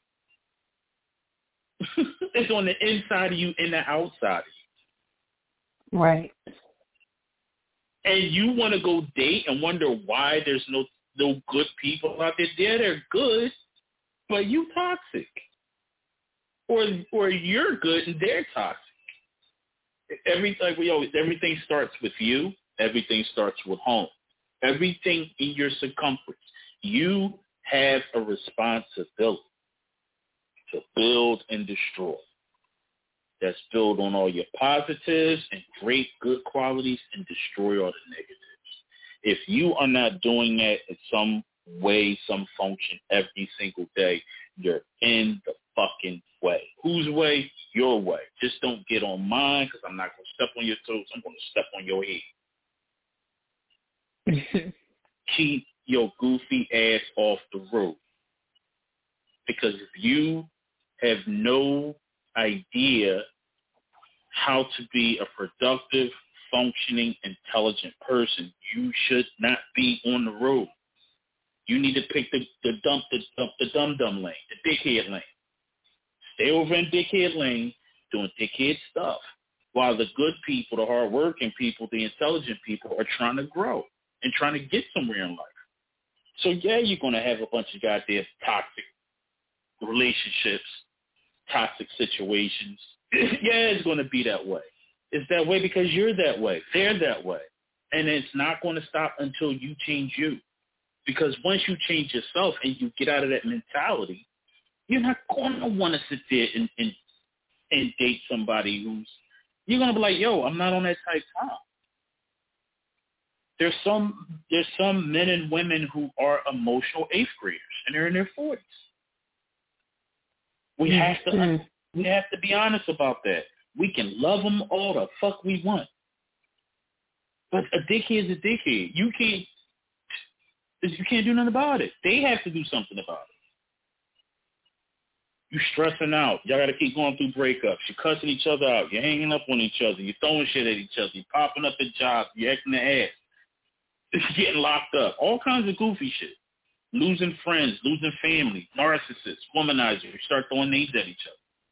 It's on the inside of you and the outside of you. Right. And you want to go date and wonder why there's no no good people out there. Yeah, they're good, but you toxic. Or or you're good and they're toxic. Every, like we always, everything starts with you. Everything starts with home. Everything in your circumference. You have a responsibility to build and destroy. That's built on all your positives and great good qualities and destroy all the negatives. If you are not doing that in some way, some function every single day, you're in the fucking way. Whose way? Your way. Just don't get on mine, because I'm not going to step on your toes. I'm going to step on your head. Keep your goofy ass off the road. Because if you have no idea how to be a productive, functioning, intelligent person, you should not be on the road. You need to pick the the dump the dump the dum dum lane, the dickhead lane. Stay over in dickhead lane doing dickhead stuff, while the good people, the hardworking people, the intelligent people are trying to grow and trying to get somewhere in life. So yeah, you're gonna have a bunch of goddamn toxic relationships, toxic situations. Yeah, it's going to be that way. It's that way because you're that way. They're that way. And it's not going to stop until you change you. Because once you change yourself and you get out of that mentality, you're not going to want to sit there and, and, and date somebody who's, you're going to be like, yo, I'm not on that type time. There's some, there's some men and women who are emotional eighth graders, and they're in their forties. We mm-hmm. have to we have to be honest about that. We can love them all the fuck we want, but a dickhead is a dickhead. You can't you can't do nothing about it. They have to do something about it. You stressing out. Y'all got to keep going through breakups. You're cussing each other out. You're hanging up on each other. You're throwing shit at each other. You're popping up at jobs. You're acting the ass. You're getting locked up. All kinds of goofy shit. Losing friends, losing family, narcissists, womanizers. You start throwing names at each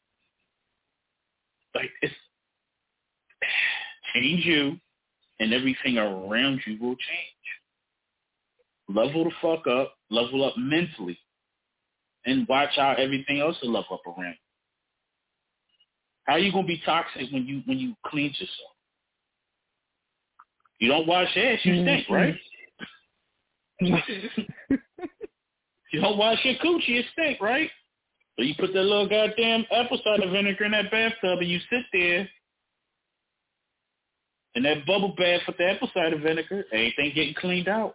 other. Like, it's change you, and everything around you will change. Level the fuck up. Level up mentally. And watch how everything else will level up around you. How are you gonna be toxic when you when you clean yourself? You don't wash ass, you stink, mm-hmm. right? You don't wash your coochie, you stink, right? So you put that little goddamn apple cider vinegar in that bathtub and you sit there in that bubble bath with the apple cider vinegar, everything getting cleaned out.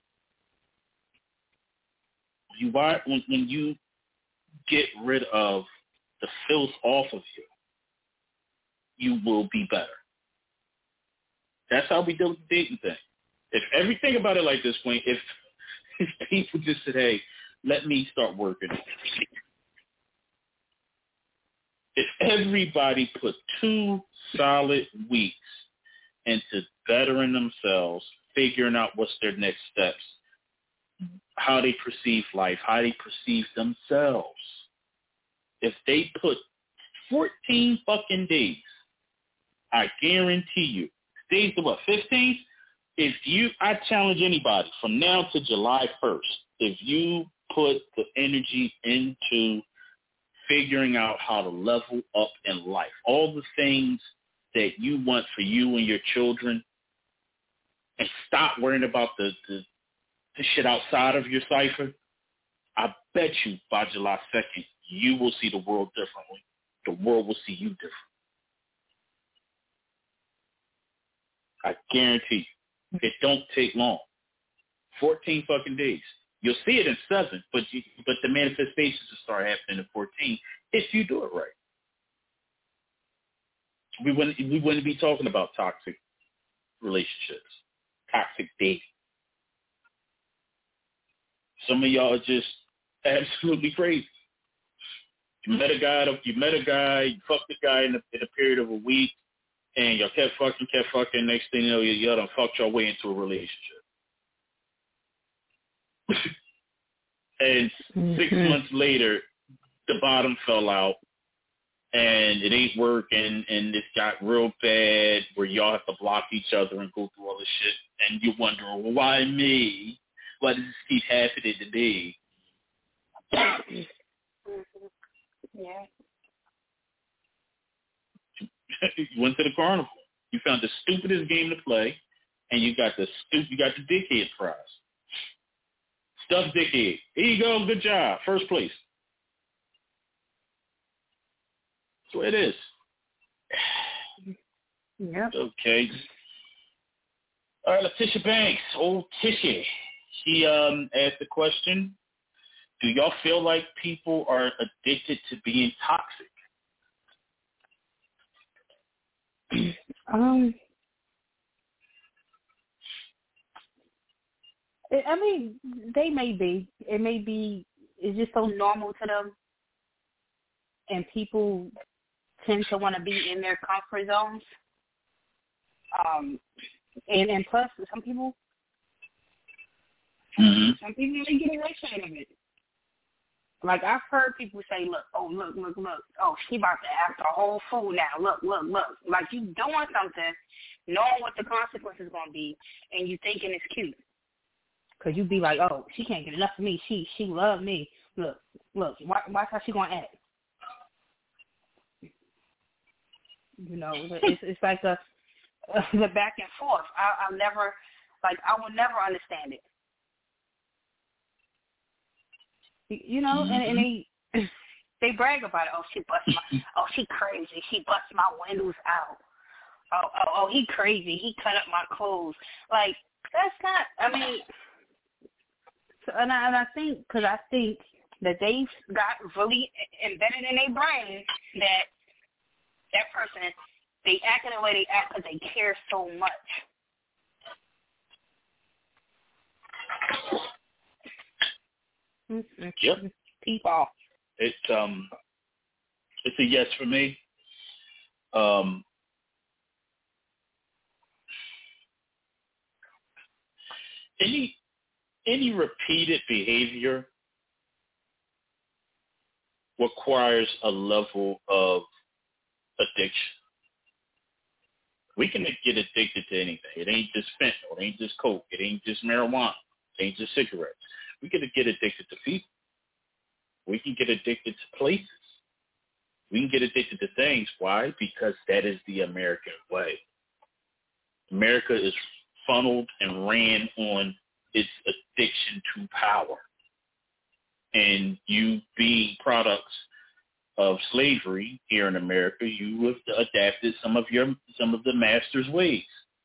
You when when you get rid of the filth off of you, you will be better. That's how we deal with the dating thing. If everything about it like this, Queen, if, if people just said, hey, let me start working. If everybody put two solid weeks into bettering themselves, figuring out what's their next steps, how they perceive life, how they perceive themselves. If they put fourteen fucking days, I guarantee you, days to what, fifteenth? If you, I challenge anybody from now to July first, if you put the energy into figuring out how to level up in life, all the things that you want for you and your children, and stop worrying about the, the the shit outside of your cipher, I bet you by July second, you will see the world differently. The world will see you different. I guarantee you. It don't take long. fourteen fucking days. You'll see it in seven, but you, but the manifestations will start happening in fourteen if you do it right. We wouldn't, we wouldn't be talking about toxic relationships, toxic dating. Some of y'all are just absolutely crazy. You met a guy, you met a guy, you fucked a guy in a, in a period of a week, and y'all kept fucking, kept fucking. Next thing you know, y'all done fucked your way into a relationship. And mm-hmm. six months later, the bottom fell out, and it ain't working, and it got real bad where y'all have to block each other and go through all this shit, and you're wondering, well, why me? Why does this keep happening to me? Yeah. You went to the carnival. You found the stupidest game to play, and you got the stu- you got the dickhead prize. Stuffed dickhead. Here you go. Good job. First place. That's what it is. Yeah. Okay. All right, Letitia Banks, old Tisha. She um, asked the question, do y'all feel like people are addicted to being toxic? Um, I mean, they may be. It may be, it's just so normal to them. And people tend to want to be in their comfort zones. Um, and, and plus, some people, mm-hmm. some people they get a rush out of it. Like, I've heard people say, look, oh, look, look, look. Oh, she about to act a whole fool now. Look, look, look. Like, you doing something, knowing what the consequences going to be, and you thinking it's cute. Because you be like, oh, she can't get enough of me. She she love me. Look, look. Watch, watch how she going to act. You know, it's it's like a, a the back and forth. I, I'll never, like, I will never understand it. You know, mm-hmm. and, and they they brag about it. Oh, she bust my. Oh, she crazy. She bust my windows out. Oh, oh, oh, he crazy. He cut up my clothes. Like, that's not. I mean, so, and I and I think because I think that they've got really embedded in their brain that that person, they act in the way they act because they care so much. Yep. People. It's um, it's a yes for me. Um, any any repeated behavior requires a level of addiction. We can get addicted to anything. It ain't just fentanyl. It ain't just coke. It ain't just marijuana. It ain't just cigarettes. We can get addicted to people. We can get addicted to places. We can get addicted to things. Why? Because that is the American way. America is funneled and ran on its addiction to power. And you being products of slavery here in America, you have adapted some of your some of the master's ways.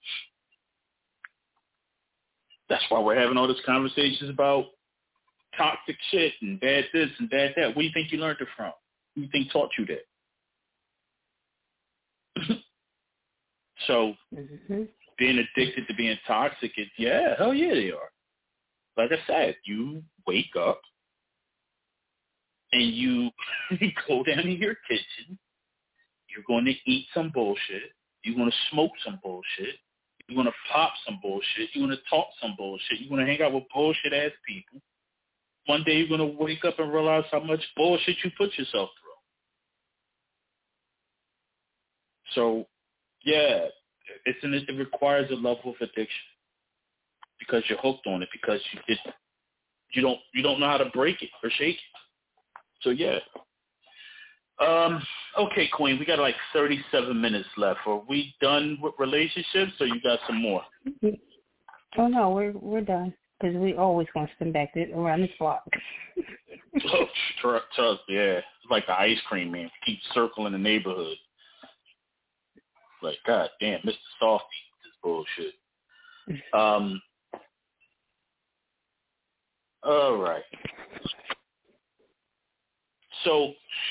That's why we're having all these conversations about toxic shit and bad this and bad that. Where do you think you learned it from? Who do you think taught you that? So mm-hmm. being addicted to being toxic, is, yeah, hell yeah, they are. Like I said, you wake up and you go down in your kitchen. You're going to eat some bullshit. You're going to smoke some bullshit. You're going to pop some bullshit. You're going to talk some bullshit. You're going to hang out with bullshit-ass people. One day you're going to wake up and realize how much bullshit you put yourself through. So, yeah, it's an, it requires a level of addiction because you're hooked on it because you it, you don't you don't know how to break it or shake it. So yeah. Um, okay, Queen, we got like thirty-seven minutes left. Are we done with relationships, or you got some more? Oh no, we're we're done because we always gonna spin back this, around this block. Oh, trust, trust, yeah, it's like the ice cream man. Keep circling the neighborhood. Like, God damn, Mister Softy, this bullshit. Um. All right. So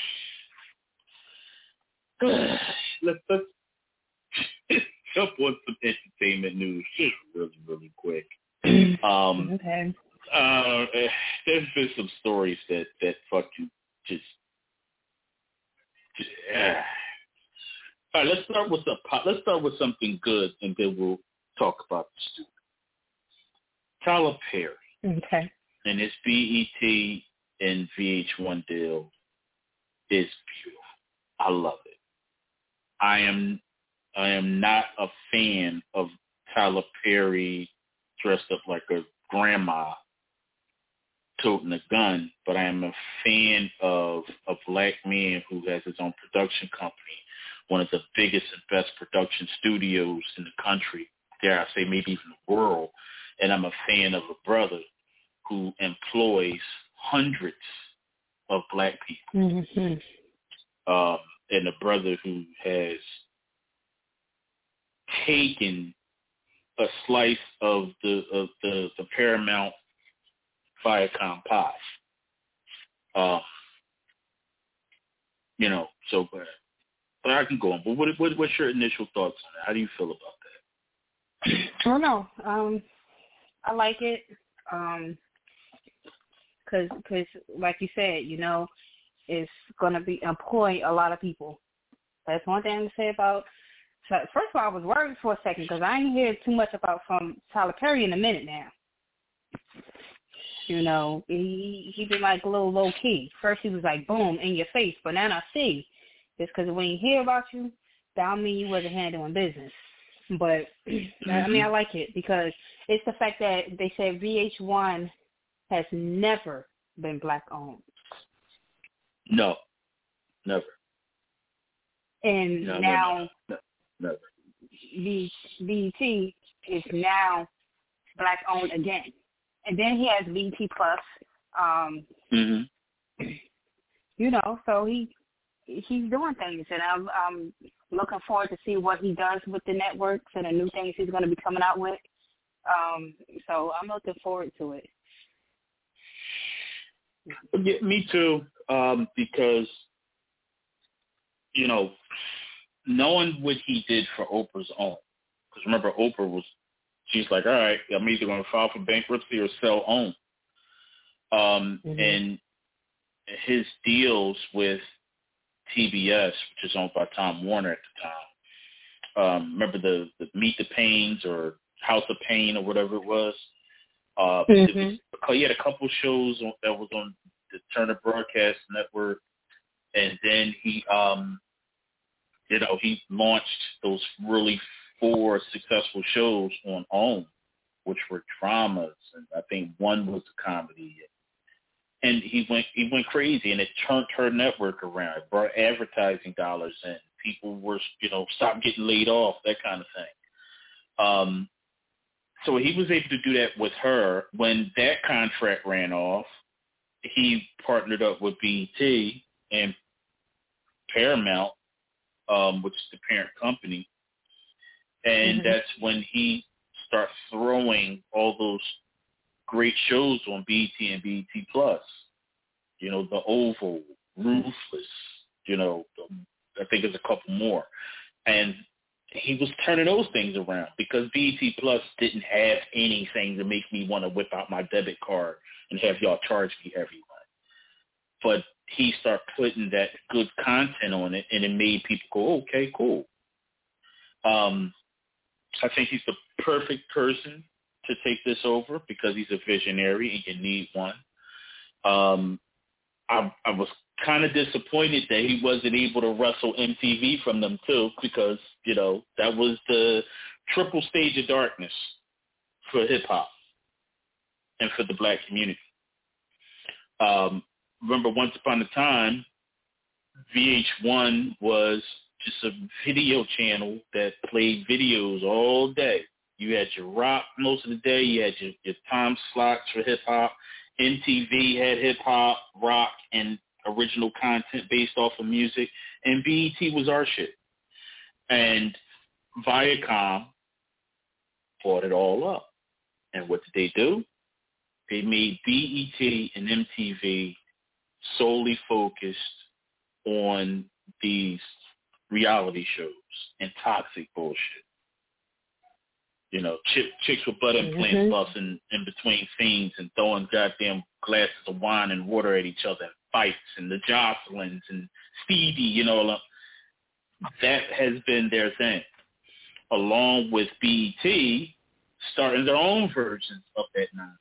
let's let's jump on some entertainment news just really, really quick. Um, okay. Uh, there's been some stories that that fuck you just. just uh. All right, let's start with the let's start with something good, and then we'll talk about the stupid. Tyler Perry. Okay. And his B E T and V H one deal is beautiful. I love it. I am I am not a fan of Tyler Perry dressed up like a grandma toting a gun, but I am a fan of a black man who has his own production company, one of the biggest and best production studios in the country, dare I say maybe even the world. And I'm a fan of a brother who employs hundreds of black people. Mm-hmm. Um, and a brother who has taken a slice of the of the, the Paramount Viacom pie. Um, you know, so but, but I can go on. But what, what what's your initial thoughts on that? How do you feel about that? I don't know. Um, I like it. Um, cause, cause like you said, you know, it's gonna be employ a lot of people. That's one thing to say about. So first of all, I was worried for a second because I ain't hear too much about from Tyler Perry in a minute now. You know, he he been like a little low key. First he was like boom in your face, but now I see it's because when you hear about you, that don't mean you wasn't handling business. But mm-hmm. I mean, I like it because it's the fact that they said V H one has never been black owned. No, never. And no, now no, no, never. B E T is now black owned again. And then he has B E T Plus. Um, mm-hmm. You know, so he he's doing things, and I'm, I'm looking forward to see what he does with the networks and the new things he's going to be coming out with. Um, so I'm looking forward to it. Yeah, me too. Um, because you know, knowing what he did for Oprah's own. Because remember, Oprah was, she's like, all right, I'm either going to file for bankruptcy or sell OWN. Um, mm-hmm. And his deals with T B S, which is owned by Time Warner at the time. Um, remember the, the Meet the Pains or House of Pain or whatever it was. Uh, mm-hmm. it was he had a couple shows on, that was on the Turner Broadcast Network, and then he, um, you know, he launched those really four successful shows on OWN, which were dramas, and I think one was a comedy. And he went he went crazy, and it turned her network around. It brought advertising dollars in. People were, you know, stopped getting laid off, that kind of thing. Um, so he was able to do that with her. When that contract ran off, he partnered up with B E T and Paramount, um, which is the parent company. And mm-hmm. that's when he started throwing all those great shows on B E T and B E T Plus. You know, The Oval, Ruthless, you know, I think there's a couple more. And he was turning those things around because B E T Plus didn't have anything to make me want to whip out my debit card and have y'all charge me every month. But he started putting that good content on it, and it made people go, okay, cool. Um, I think he's the perfect person to take this over because he's a visionary and you need one. Um, I, I was kind of disappointed that he wasn't able to wrestle M T V from them too, because, you know, that was the triple stage of darkness for hip hop and for the black community. Um, remember, once upon a time, V H one was just a video channel that played videos all day. You had your rock most of the day. You had your, your time slots for hip-hop. M T V had hip-hop, rock, and original content based off of music. And B E T was our shit. And Viacom bought it all up. And what did they do? They made B E T and M T V solely focused on these reality shows and toxic bullshit. You know, chick, chicks with butt implants mm-hmm. busting in between scenes and throwing goddamn glasses of wine and water at each other and fights and the Jocelyn's and Stevie, you know. That has been their thing, along with B E T starting their own versions of that nonsense.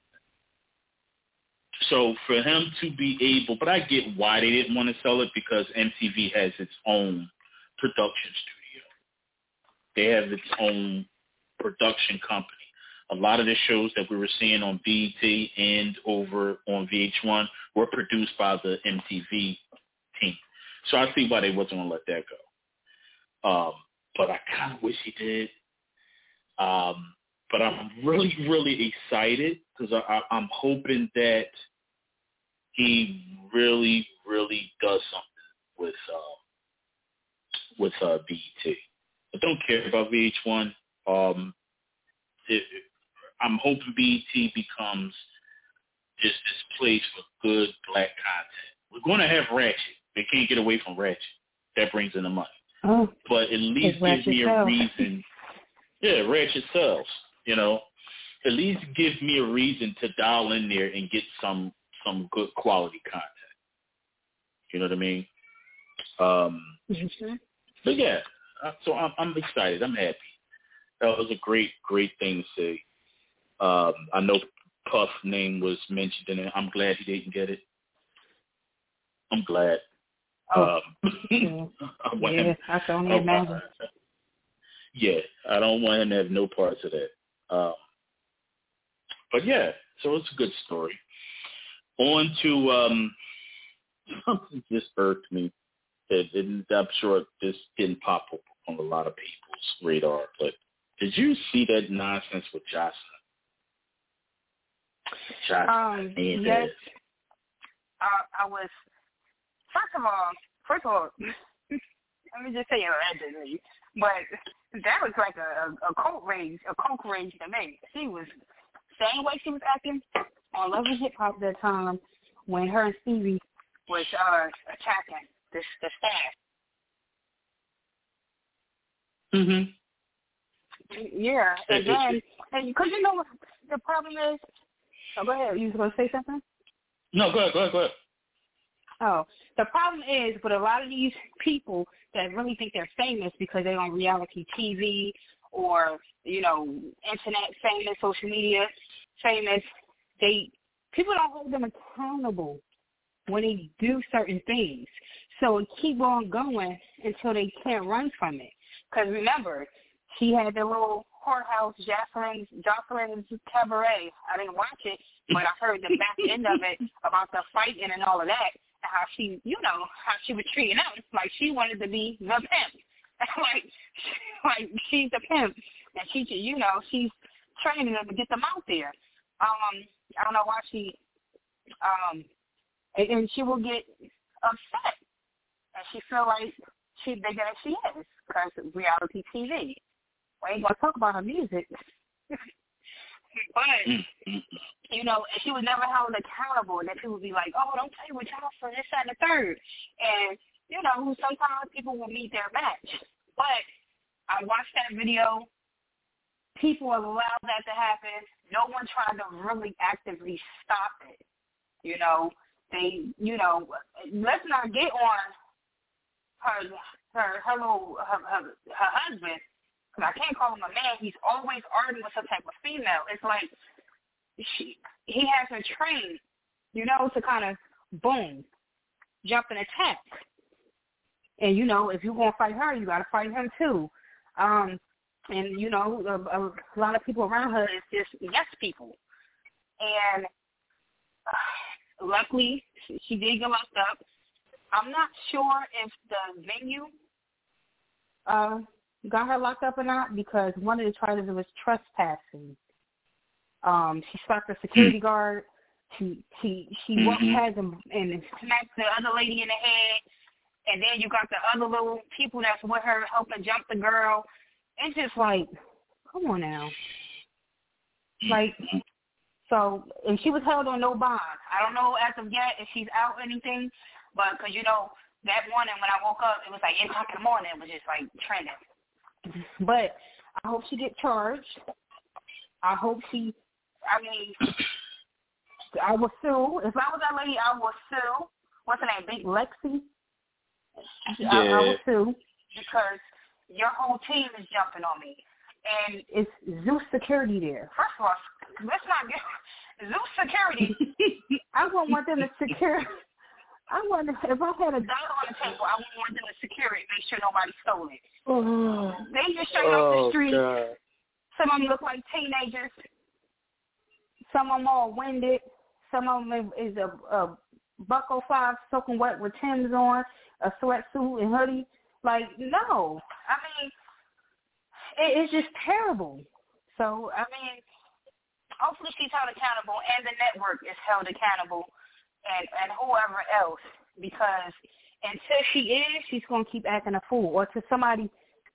So for him to be able, but I get why they didn't want to sell it, because M T V has its own production studio. They have its own production company. A lot of the shows that we were seeing on B E T and over on V H one were produced by the M T V team. So I see why they wasn't going to let that go. Um, but I kind of wish he did. Um, but I'm really, really excited because I, I, I'm hoping that he really, really does something with uh, with uh, B E T. I don't care about V H one. Um, it, I'm hoping B E T becomes just this place for good black content. We're going to have Ratchet. They can't get away from Ratchet. That brings in the money. Oh, but at least give me a sells. reason. Yeah, Ratchet sells. You know, at least give me a reason to dial in there and get some some good quality content. You know what I mean? Um, mm-hmm. But yeah, so I'm, I'm excited. I'm happy. That was a great, great thing to say. Um, I know Puff's name was mentioned in it. I'm glad he didn't get it. I'm glad. Oh, um, I want yeah, him, I can only imagine. Yeah, I don't want him to have no parts of that. Um, but yeah, so it's a good story. On to um, something just irked me. That it, I'm sure this didn't pop up on a lot of people's radar, but did you see that nonsense with Jocelyn? Jocelyn. Um, yes. I, I was, first of all, first of all, let me just say allegedly, but that was like a, a coke rage, a coke rage to me. She was, same way she was acting on Love and Hip Hop that time, when her and Stevie was uh, attacking the, the staff. Mhm. Yeah, and then, and because you know what the problem is. Oh, go ahead. You was going to say something? No, go ahead, go ahead, go ahead. Oh, the problem is with a lot of these people that really think they're famous because they're on reality T V or, you know, internet famous, social media famous, they people don't hold them accountable when they do certain things. So it keep on going until they can't run from it. Because remember, she had the little courthouse, Jocelyn's, Jocelyn's Cabaret. I didn't watch it, but I heard the back end of it about the fighting and all of that, and how she, you know, how she was treating them. Like she wanted to be the pimp. like, like she's the pimp, and she, you know, she's training them to get them out there. Um, I don't know why she, um, and, and she will get upset, and she feel like she's bigger than she is because of reality T V. We ain't gonna talk about her music, but you know, she was never held accountable. And then people would be like, "Oh, don't play with y'all for this, that, and the third." And you know, sometimes people will meet their match. But I watched that video. People allowed that to happen. No one tried to really actively stop it. You know, they, you know, let's not get on her, her, her little, her, her, her husband. Because I can't call him a man. He's always arguing with some type of female. It's like she, he has her trained, you know, to kind of, boom, jump and attack. And, you know, if you're going to fight her, you got to fight him too. Um, and, you know, a, a lot of people around her is just yes people. And uh, luckily, she, she did get locked up. I'm not sure if the venue uh, got her locked up or not, because one of the charges was trespassing. Um, she slapped the security guard. She she she mm-hmm. walked past him and smacked the other lady in the head. And then you got the other little people that's with her helping jump the girl. It's just like, come on now. Like, so, and she was held on no bond. I don't know as of yet if she's out or anything, but because, you know, that morning when I woke up, it was like eight o'clock in the morning. It was just like trending. But I hope she get charged. I hope she, I mean, I will sue. If I was that lady, I will sue. What's her name? Big Lexi? Yeah. I, I will sue because your whole team is jumping on me. And it's Zeus security there. First of all, let's not get Zeus security. I wouldn't want them to secure. I wonder if I had a dollar on the table, I wouldn't want them to secure it, make sure nobody stole it. Oh. They just showing oh, up the street. God. Some of them look like teenagers. Some of them all winded. Some of them is a, a Bucko five soaking wet with Tim's on, a sweatsuit and hoodie. Like, no. I mean, it, it's just terrible. So, I mean, hopefully she's held accountable and the network is held accountable and, and whoever else, because until she is, she's going to keep acting a fool, or to somebody,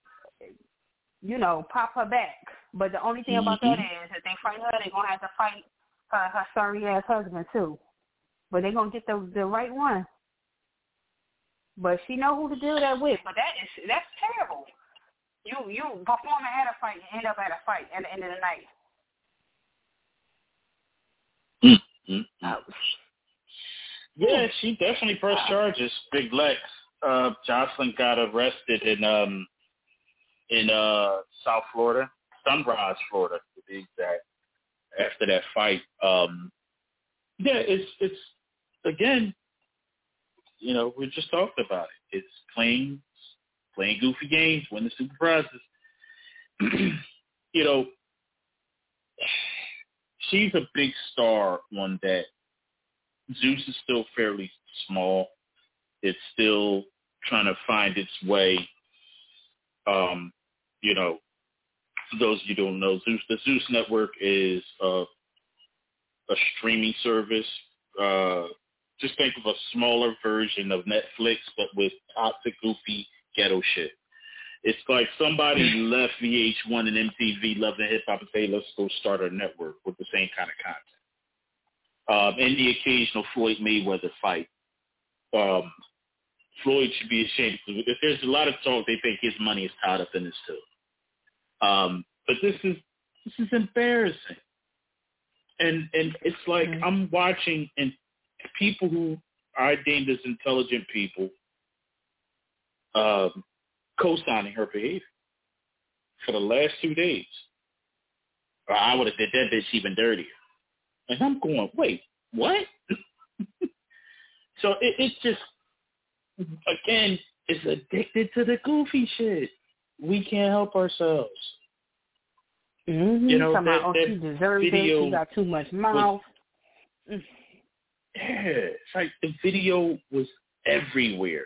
you know, pop her back. But the only thing mm-hmm. about that is if they fight her, they're going to have to fight her, her sorry-ass husband, too. But they're going to get the the right one. But she know who to deal that with. But that is that's terrible. You you perform and had a fight and end up at a fight at the end of the night. Mm-hmm. Oh. Yeah, she definitely pressed charges. Big Lex. Uh, Jocelyn got arrested in um in uh South Florida, Sunrise, Florida, to be exact. After that fight, um, yeah, it's it's again, you know, we just talked about it. It's playing playing goofy games, winning super prizes. You know, she's a big star on that. Zeus is still fairly small. It's still trying to find its way. Um, you know, for those of you who don't know, Zeus, the Zeus Network is uh, a streaming service. Uh, just think of a smaller version of Netflix, but with toxic, goofy, ghetto shit. It's like somebody left V H one and M T V, Love and Hip Hop, and say, let's go start a network with the same kind of content. um, and the occasional Floyd Mayweather fight. Um, Floyd should be ashamed. If there's a lot of talk, they think his money is tied up in this too. Um, but this is this is embarrassing, and and it's like mm-hmm. I'm watching and people who I deemed as intelligent people um, co-signing her behavior for the last two days. Or I would have did that bitch even dirtier. And I'm going, wait, what? So it, it's just, again, it's addicted to the goofy shit. We can't help ourselves. Mm-hmm. You know, Talking that, about, oh, that she deserves video it. She got too much mouth. Was, yeah, it's like the video was everywhere.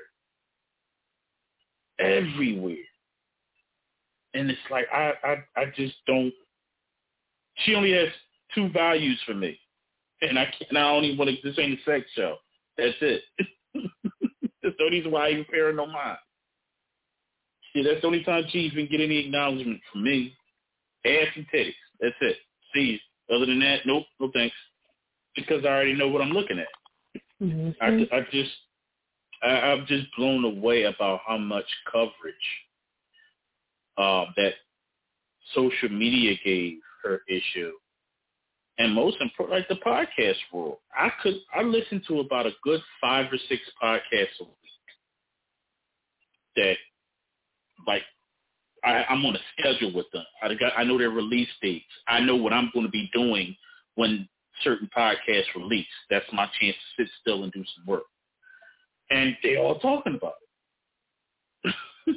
Everywhere. And it's like, I, I, I just don't, she only has two values for me. And I can't, I only want to, this ain't a sex show. That's it. That's the only reason why I even pay her no mind. Yeah, that's the only time she even get any acknowledgement from me. Ass and titties. That's it. See, other than that, nope, no thanks. Because I already know what I'm looking at. Mm-hmm. I, I just, I, I'm just blown away about how much coverage uh, that social media gave her issue. And most important, like the podcast world. I could, I listened to about a good five or six podcasts a week that, like, I, I'm on a schedule with them. I got, I know their release dates. I know what I'm going to be doing when certain podcasts release. That's my chance to sit still and do some work. And they all talking about it.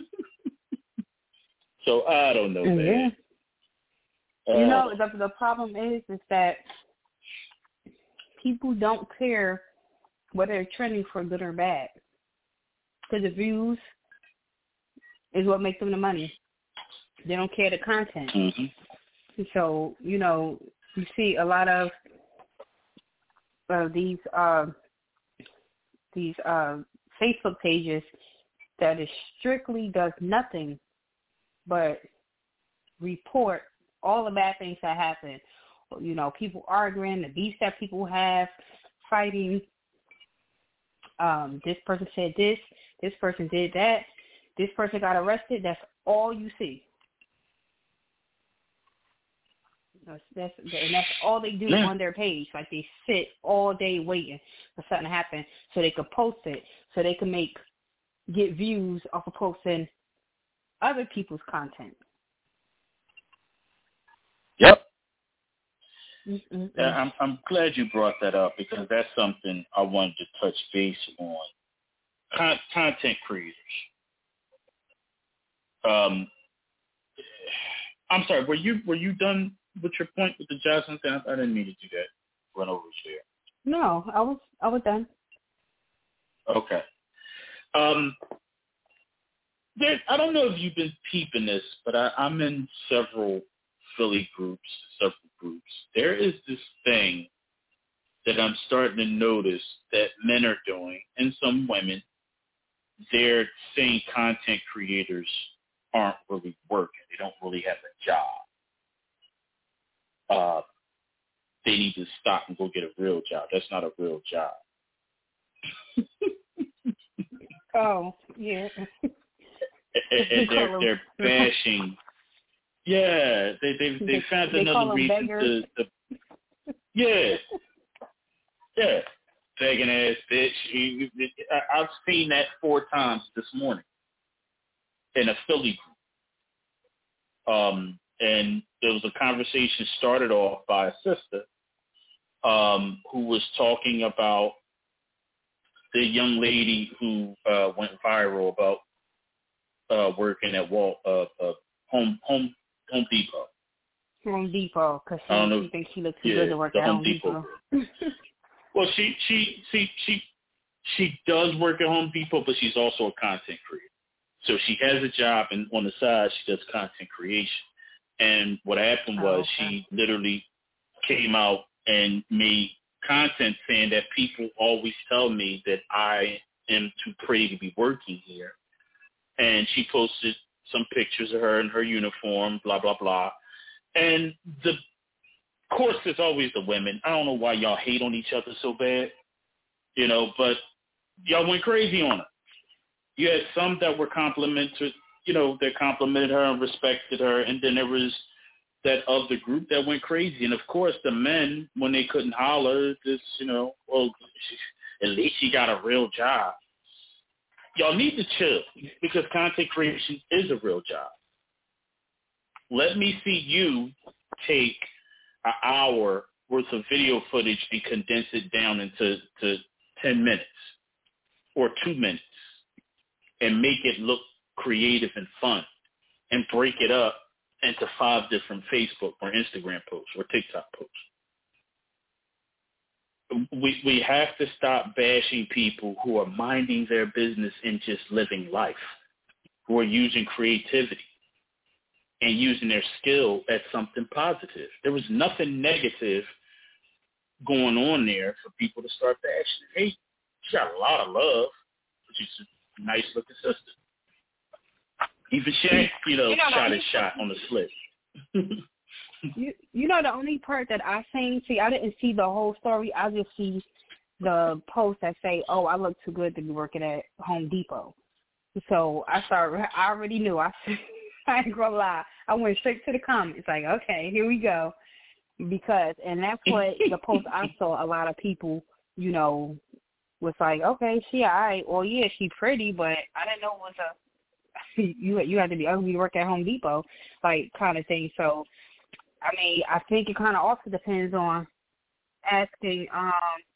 So I don't know, yeah. man. You uh, know, the the problem is is that people don't care whether they're trending for good or bad. Because the views is what makes them the money. They don't care the content. Mm-hmm. So, you know, you see a lot of uh, these uh, these uh, Facebook pages that is strictly does nothing but report all the bad things that happen. You know, people arguing, the beefs that people have, fighting. Um, this person said this, this person did that, this person got arrested. That's all you see. That's, that's, and that's all they do yeah. on their page. Like they sit all day waiting for something to happen so they could post it, so they can make get views off of posting other people's content. Yep. Mm-mm-mm. Yeah, I'm I'm glad you brought that up because that's something I wanted to touch base on. Con- content creators. Um, I'm sorry. Were you were you done with your point with the Jocelyn thing? I didn't mean to do that. Run over here. No, I was I was done. Okay. Um, there, I don't know if you've been peeping this, but I, I'm in several Philly groups, several groups. There is this thing that I'm starting to notice that men are doing, and some women. They're saying content creators aren't really working. They don't really have a job. Uh, they need to stop and go get a real job. That's not a real job. Oh, yeah. and and they're, they're bashing. Yeah, they they they, they found they another reason to, to. Yeah, yeah, begging ass bitch. You, you, I, I've seen that four times this morning in a Philly group. Um, and there was a conversation started off by a sister um, who was talking about the young lady who uh, went viral about uh, working at Walt uh, uh, Home Home Home Depot. Home Depot, because she, she thinks she looks too yeah, good to work at Home Depot. Depot. Well, she she she she she does work at Home Depot, but she's also a content creator. So she has a job, and on the side, she does content creation. And what happened was oh, okay. she literally came out and made content saying that people always tell me that I am too pretty to be working here. And she posted some pictures of her in her uniform, blah, blah, blah. And the Of course, there's always the women. I don't know why y'all hate on each other so bad, you know, but y'all went crazy on her. You had some that were complimented, you know, that complimented her and respected her, and then there was that other group that went crazy. And, of course, the men, when they couldn't holler, just, you know, well, at least she got a real job. Y'all need to chill because content creation is a real job. Let me see you take an hour worth of video footage and condense it down into to ten minutes or two minutes and make it look creative and fun and break it up into five different Facebook or Instagram posts or TikTok posts. We we have to stop bashing people who are minding their business and just living life, who are using creativity and using their skill at something positive. There was nothing negative going on there for people to start bashing. Hey, she got a lot of love, but she's a nice looking sister. Even Shaq, you know, you know shot his shot on the slip. you you know the only part that I seen, see, I didn't see the whole story. I just see the post that say, "Oh, I look too good to be working at Home Depot." So I started. I already knew. I I ain't gonna lie. I went straight to the comments. Like, okay, here we go, because and that's what the post I saw. A lot of people, you know, was like, okay, she all right, or yeah, she pretty, but I didn't know it was a you you have to be ugly to work at Home Depot, like kind of thing. So, I mean, I think it kind of also depends on asking, um,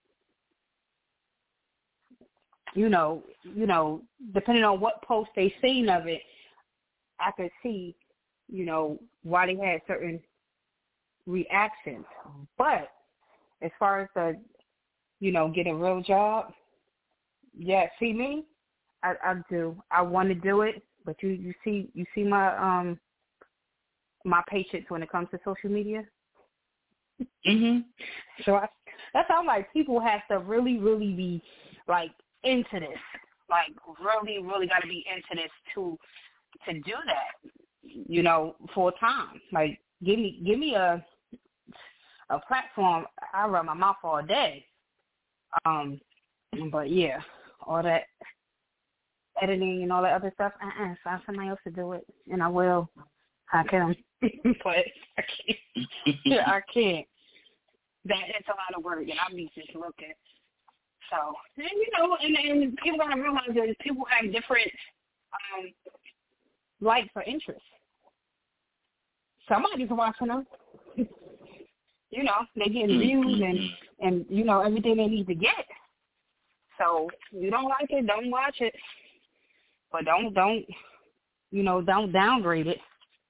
you know, you know, depending on what post they seen of it, I could see, you know, why they had certain reactions. But as far as the, you know, get a real job, yeah, see me, I, I do. I want to do it. But you, you see you see my um my patience when it comes to social media. Mhm. So I, that's how I'm like people have to really really be like into this, like really really got to be into this to to do that. You know, full time. Like give me give me a a platform. I run my mouth all day. Um, but yeah, all that editing and all that other stuff, uh-uh, find somebody else to do it, and I will. I can, but I can't. Yeah, I can't. That it's a lot of work, and I need to look at. So, and you know, and, and people gotta realize that people have different um, likes or interests. Somebody's watching them. You know, they getting views and and you know everything they need to get. So you don't like it, don't watch it. But don't, don't, you know, don't downgrade it.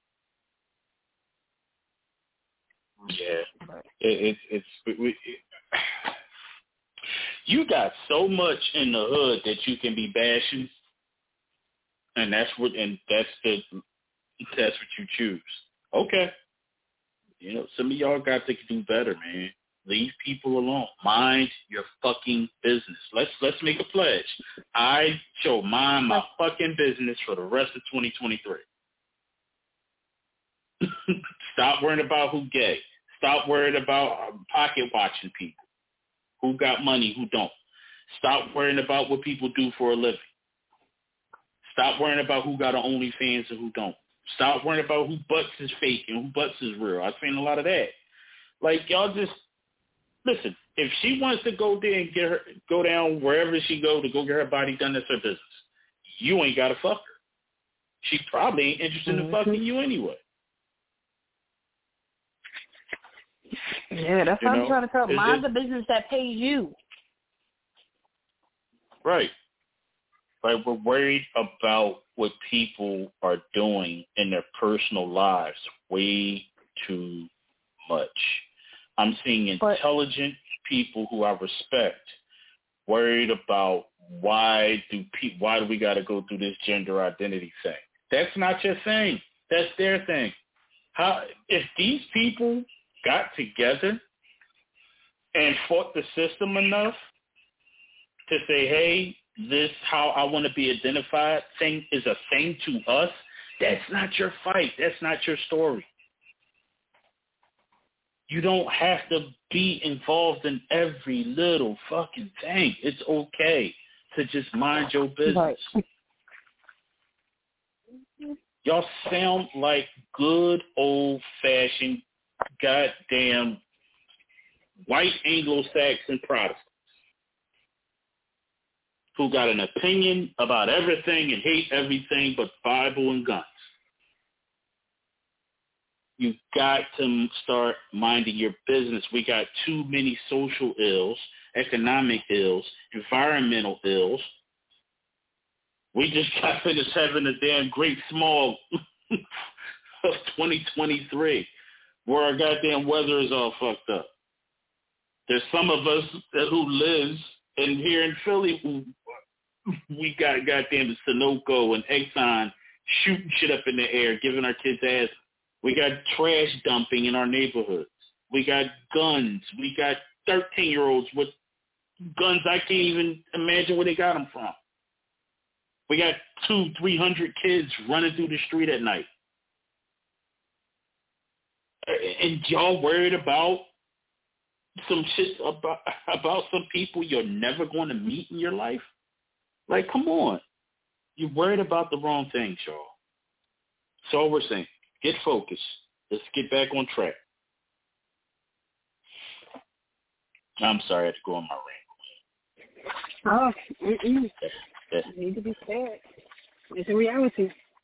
Yeah, it, it, it's it, it, you got so much in the hood that you can be bashing, and that's what, and that's the, that's what you choose. Okay, you know, some of y'all got to do better, man. Leave people alone. Mind your fucking business. Let's let's make a pledge. I shall mind my fucking business for the rest of twenty twenty-three. Stop worrying about who gay. Stop worrying about pocket watching people. Who got money, who don't. Stop worrying about what people do for a living. Stop worrying about who got an OnlyFans and who don't. Stop worrying about who butts is fake and who butts is real. I've seen a lot of that. Like, y'all just... Listen, if she wants to go there and get her, go down wherever she go to go get her body done, that's her business. You ain't got to fuck her. She probably ain't interested mm-hmm. in fucking you anyway. Yeah, that's you what know? I'm trying to tell. Mind the business that pays you. Right. Like, we're worried about what people are doing in their personal lives way too much. I'm seeing intelligent but, people who I respect worried about why do pe- why do we got to go through this gender identity thing? That's not your thing. That's their thing. How if these people got together and fought the system enough to say, hey, this how I want to be identified thing is a thing to us, that's not your fight. That's not your story. You don't have to be involved in every little fucking thing. It's okay to just mind your business. Right. Y'all sound like good old-fashioned goddamn white Anglo-Saxon Protestants who got an opinion about everything and hate everything but Bible and guns. You've got to start minding your business. We got too many social ills, economic ills, environmental ills. We just got finished having a damn great smog of twenty twenty-three where our goddamn weather is all fucked up. There's some of us who lives in here in Philly who we got goddamn Sunoco and Exxon shooting shit up in the air, giving our kids ass. We got trash dumping in our neighborhoods. We got guns. We got thirteen-year-olds with guns I can't even imagine where they got them from. We got two, three hundred kids running through the street at night. And y'all worried about some shit about, about some people you're never going to meet in your life? Like, come on. You're worried about the wrong things, y'all. That's all we're saying. Get focused. Let's get back on track. I'm sorry I had to go on my Oh, rant. mm-mm. That, that, You need to be sad. It's a reality.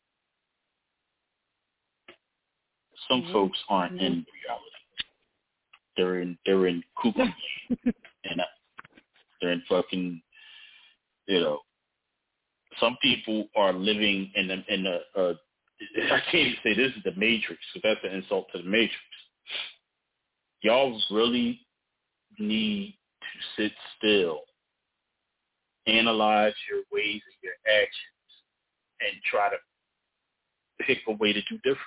Some mm-hmm. folks aren't mm-hmm. in reality. They're in they're in cuckoo land. And they're in fucking, you know, some people are living in a, in a, a I can't even say this is the Matrix, because that's an insult to the Matrix. Y'all really need to sit still, analyze your ways and your actions, and try to pick a way to do different.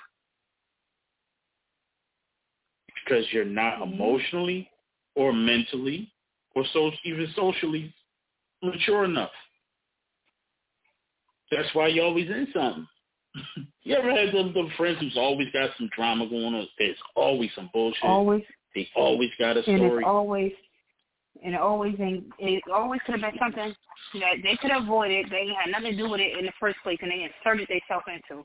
Because you're not emotionally or mentally or so, even socially mature enough. That's why you're always in something. You ever had them, them friends who's always got some drama going on? There's always some bullshit. Always. They always got a story. And it's always, and it always, it always could have been something that they could have avoided. They had nothing to do with it in the first place, and they inserted themselves into.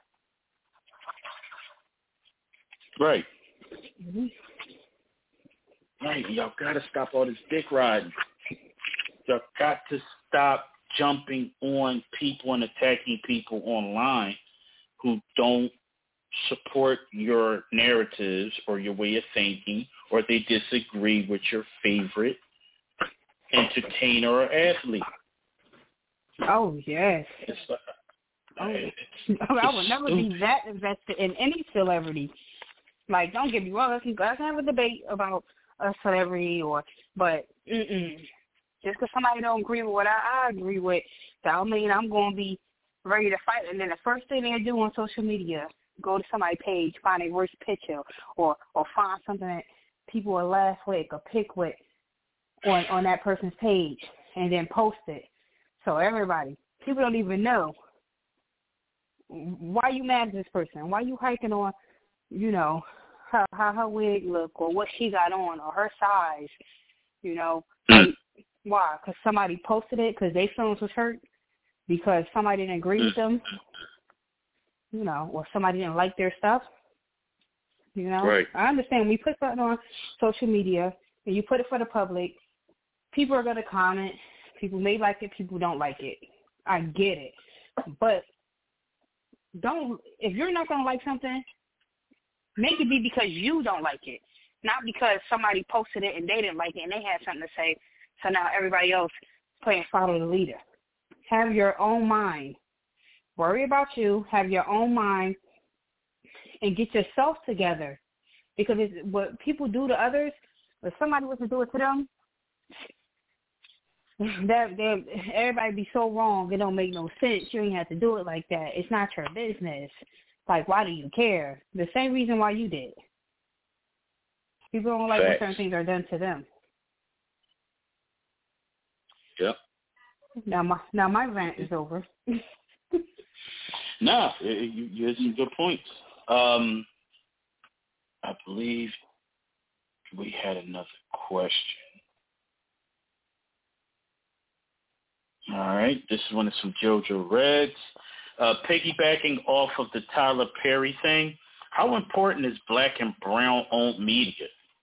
Right. Mm-hmm. Right. Y'all got to stop all this dick riding. Y'all got to stop jumping on people and attacking people online who don't support your narratives or your way of thinking, or they disagree with your favorite entertainer or athlete. Oh, yes. It's, uh, oh. it's, I would never stupid. be that invested in any celebrity. Like, don't get me wrong, let's, let's have a debate about a celebrity, or, but, mm-mm. Just because somebody don't agree with what I, I agree with, that don't mean I'm going to be ready to fight. And then the first thing they do on social media, go to somebody's page, find a worst picture, or or find something that people will laugh with or pick with on, on that person's page, and then post it. So everybody, people don't even know why you mad at this person, why you hiking on, you know, how, how her wig look, or what she got on, or her size, you know. Why? Because somebody posted it because their feelings was hurt, because somebody didn't agree with them, you know, or somebody didn't like their stuff, you know. Right. I understand when you put something on social media and you put it for the public, people are going to comment. People may like it, people don't like it. I get it. But don't, if you're not going to like something, make it be because you don't like it, not because somebody posted it and they didn't like it and they had something to say. So now everybody else playing follow the leader. Have your own mind. Worry about you. Have your own mind, and get yourself together. Because it's, what people do to others, if somebody was to do it to them, that, that everybody be so wrong. It don't make no sense. You ain't have to do it like that. It's not your business. Like, why do you care? The same reason why you did. People don't like Facts. when certain things are done to them. Yep. Now my now my rant is over. No, you, you had some good points. Um, I believe we had another question. All right, this one is from JoJo Reds. Uh, piggybacking off of the Tyler Perry thing, how important is black and brown-owned media?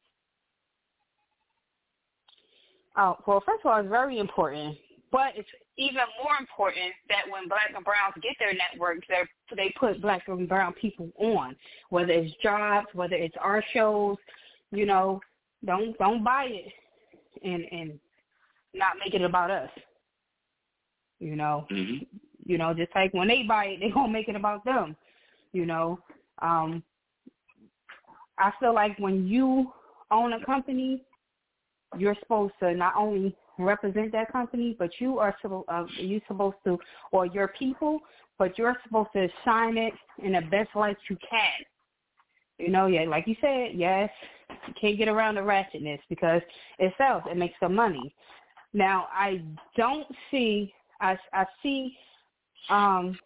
Oh, well, first of all, it's very important. But it's even more important that when black and browns get their networks, they put black and brown people on, whether it's jobs, whether it's our shows. You know, don't don't buy it and and not make it about us. You know, mm-hmm. you know, just like when they buy it, they gonna make it about them. You know, um, I feel like when you own a company, you're supposed to not only represent that company, but you are uh, you supposed to, or your people, but you're supposed to shine it in the best light you can. You know, yeah, like you said, yes, you can't get around the ratchetness because it sells, it makes some money. Now, I don't see, I, I see, um,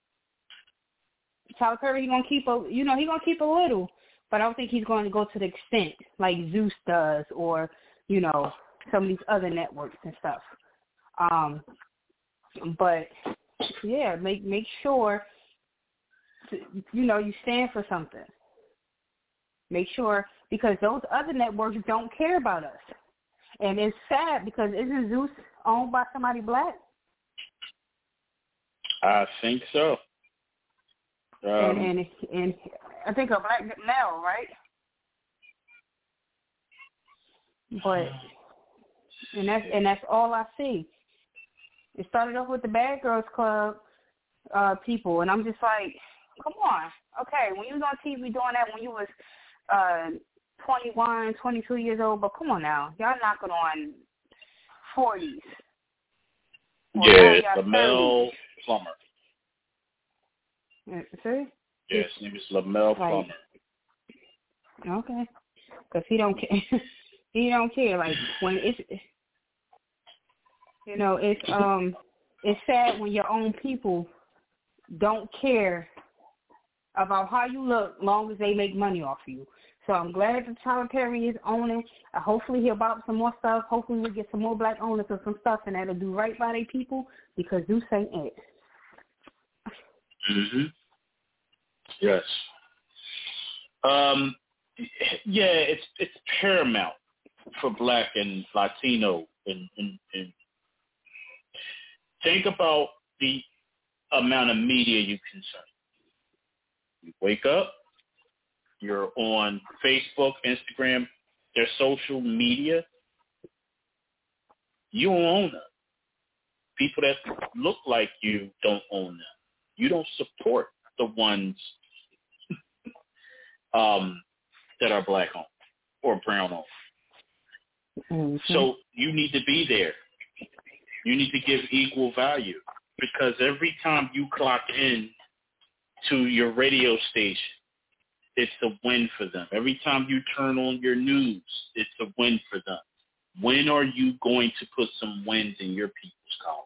Tyler Perry, he's gonna keep a, you know, he's gonna keep a little, but I don't think he's going to go to the extent like Zeus does, or you know, some of these other networks and stuff. Um, but yeah, make make sure to, you know, you stand for something. Make sure, because those other networks don't care about us, and it's sad because isn't Zeus owned by somebody black? I think so. Um, and, and and I think a black male, right? But and that's and that's all I see. It started off with the Bad Girls Club uh, people, and I'm just like, come on, okay. When you was on T V doing that, when you was uh, twenty-one, twenty-two years old, but come on now, y'all knocking on forties. Yeah, Lamel Plummer. See? Yeah, his name is Lamel Plummer. Like, okay, because he don't care. He don't care. Like when it's, you know, it's um, it's sad when your own people don't care about how you look, long as they make money off you. So I'm glad that Tyler Perry is owning. Uh, hopefully he'll buy some more stuff. Hopefully we'll get some more black owners of some stuff, and that'll do right by their people, because Zeus ain't it. Mhm. Yes. Um. Yeah, it's it's paramount for black and Latino, and, and, and think about the amount of media you consume. You wake up, you're on Facebook, Instagram, their social media. You don't own them. People that look like you don't own them. You don't support the ones um, that are black owned or brown owned. Mm-hmm. So you need to be there. You need to give equal value, because every time you clock in to your radio station, it's a win for them. Every time you turn on your news, it's a win for them. When are you going to put some wins in your people's column?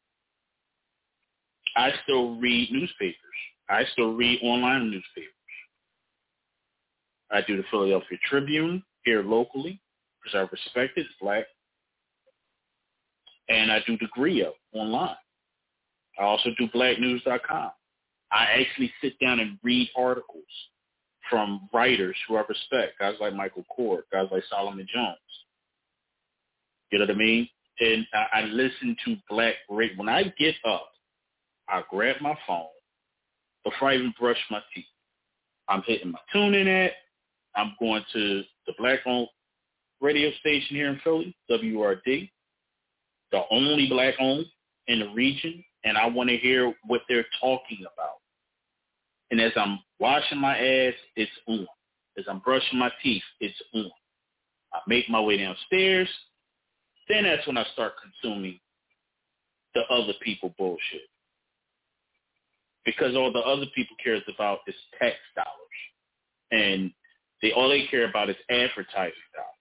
I still read newspapers. I still read online newspapers. I do the Philadelphia Tribune here locally, because I respect it. It's black. And I do the Grio online. I also do black news dot com. I actually sit down and read articles from writers who I respect, guys like Michael Kort, guys like Solomon Jones. You know what I mean? And I, I listen to black radio. When I get up, I grab my phone before I even brush my teeth. I'm hitting my tune-in app. I'm going to the black-owned radio station here in Philly, W R D, the only black-owned in the region, and I want to hear what they're talking about. And as I'm washing my ass, it's on. As I'm brushing my teeth, it's on. I make my way downstairs. Then that's when I start consuming the other people bullshit. Because all the other people cares about is tax dollars. And they all they care about is advertising dollars.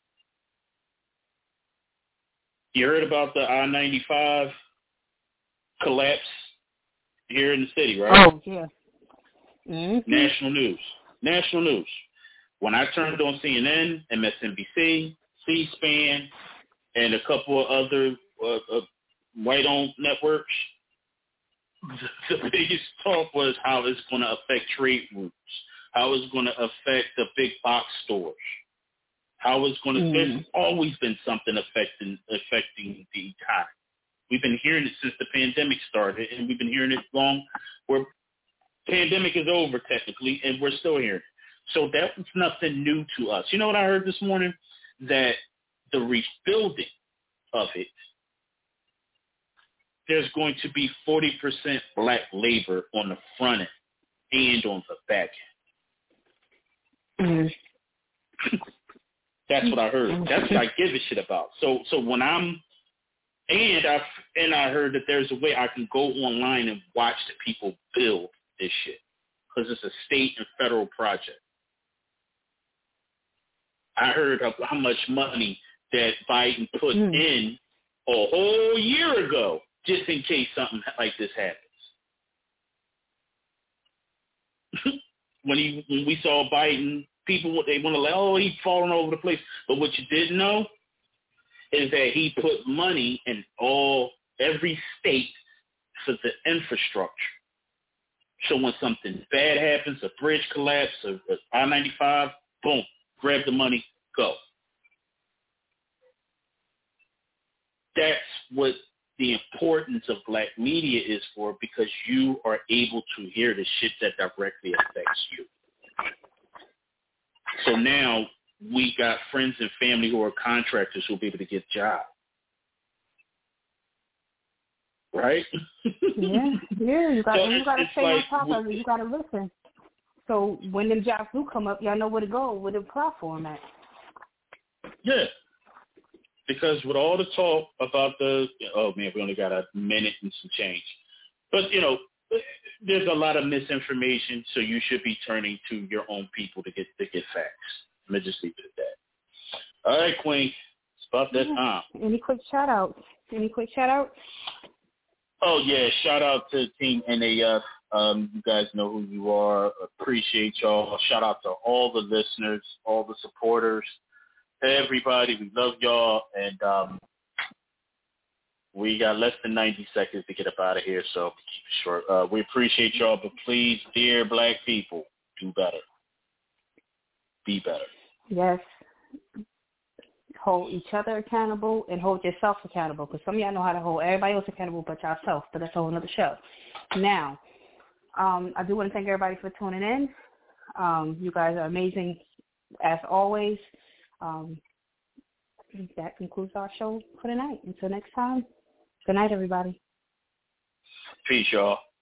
You heard about the I ninety-five collapse here in the city, right? Oh, yeah. Mm-hmm. National news. National news. When I turned on C N N, M S N B C, C-SPAN, and a couple of other uh, uh, white-owned networks, the biggest talk was how it's going to affect trade routes, how it's going to affect the big box stores, how it's going to. Mm. There's always been something affecting affecting the economy. We've been hearing it since the pandemic started, and we've been hearing it long. Where pandemic is over technically, and we're still hearing it. So that was nothing new to us. You know what I heard this morning? That the rebuilding of it, there's going to be forty percent black labor on the front end and on the back end. Mm-hmm. That's what I heard. That's what I give a shit about. So so when I'm, and I and I heard that there's a way I can go online and watch the people build this shit because it's a state and federal project. I heard of how much money that Biden put mm. in a whole year ago just in case something like this happens. when he when we saw Biden, people they want to like, oh, he's falling all over the place. But what you didn't know is that he put money in all every state for the infrastructure. So when something bad happens, a bridge collapse, a, a I ninety-five, boom, grab the money, go. That's what the importance of black media is for, because you are able to hear the shit that directly affects you. So now we got friends and family who are contractors who will be able to get jobs. Right? yeah, yeah. You got so you got to stay like, on top of it. You got to listen. So when them jobs do come up, y'all know where to go, where to apply for them at. Yeah. Because with all the talk about the, oh man, we only got a minute and some change. But, you know, there's a lot of misinformation, so you should be turning to your own people to get to get facts. Let me just leave it at that. All right, Queen. It's about that yeah. time. Any quick shout-outs? Any quick shout-outs? Oh, yeah. Shout out to Team N A F. Um, you guys know who you are. Appreciate y'all. Shout out to all the listeners, all the supporters. Everybody, we love y'all, and um, we got less than ninety seconds to get up out of here, so keep it short. Uh, we appreciate y'all, but please, dear black people, do better. Be better. Yes. Hold each other accountable and hold yourself accountable, because some of y'all know how to hold everybody else accountable but yourself, but that's a whole other show. Now, um, I do want to thank everybody for tuning in. Um, you guys are amazing, as always. Um, that concludes our show for tonight. Until next time, good night, everybody. Peace, y'all.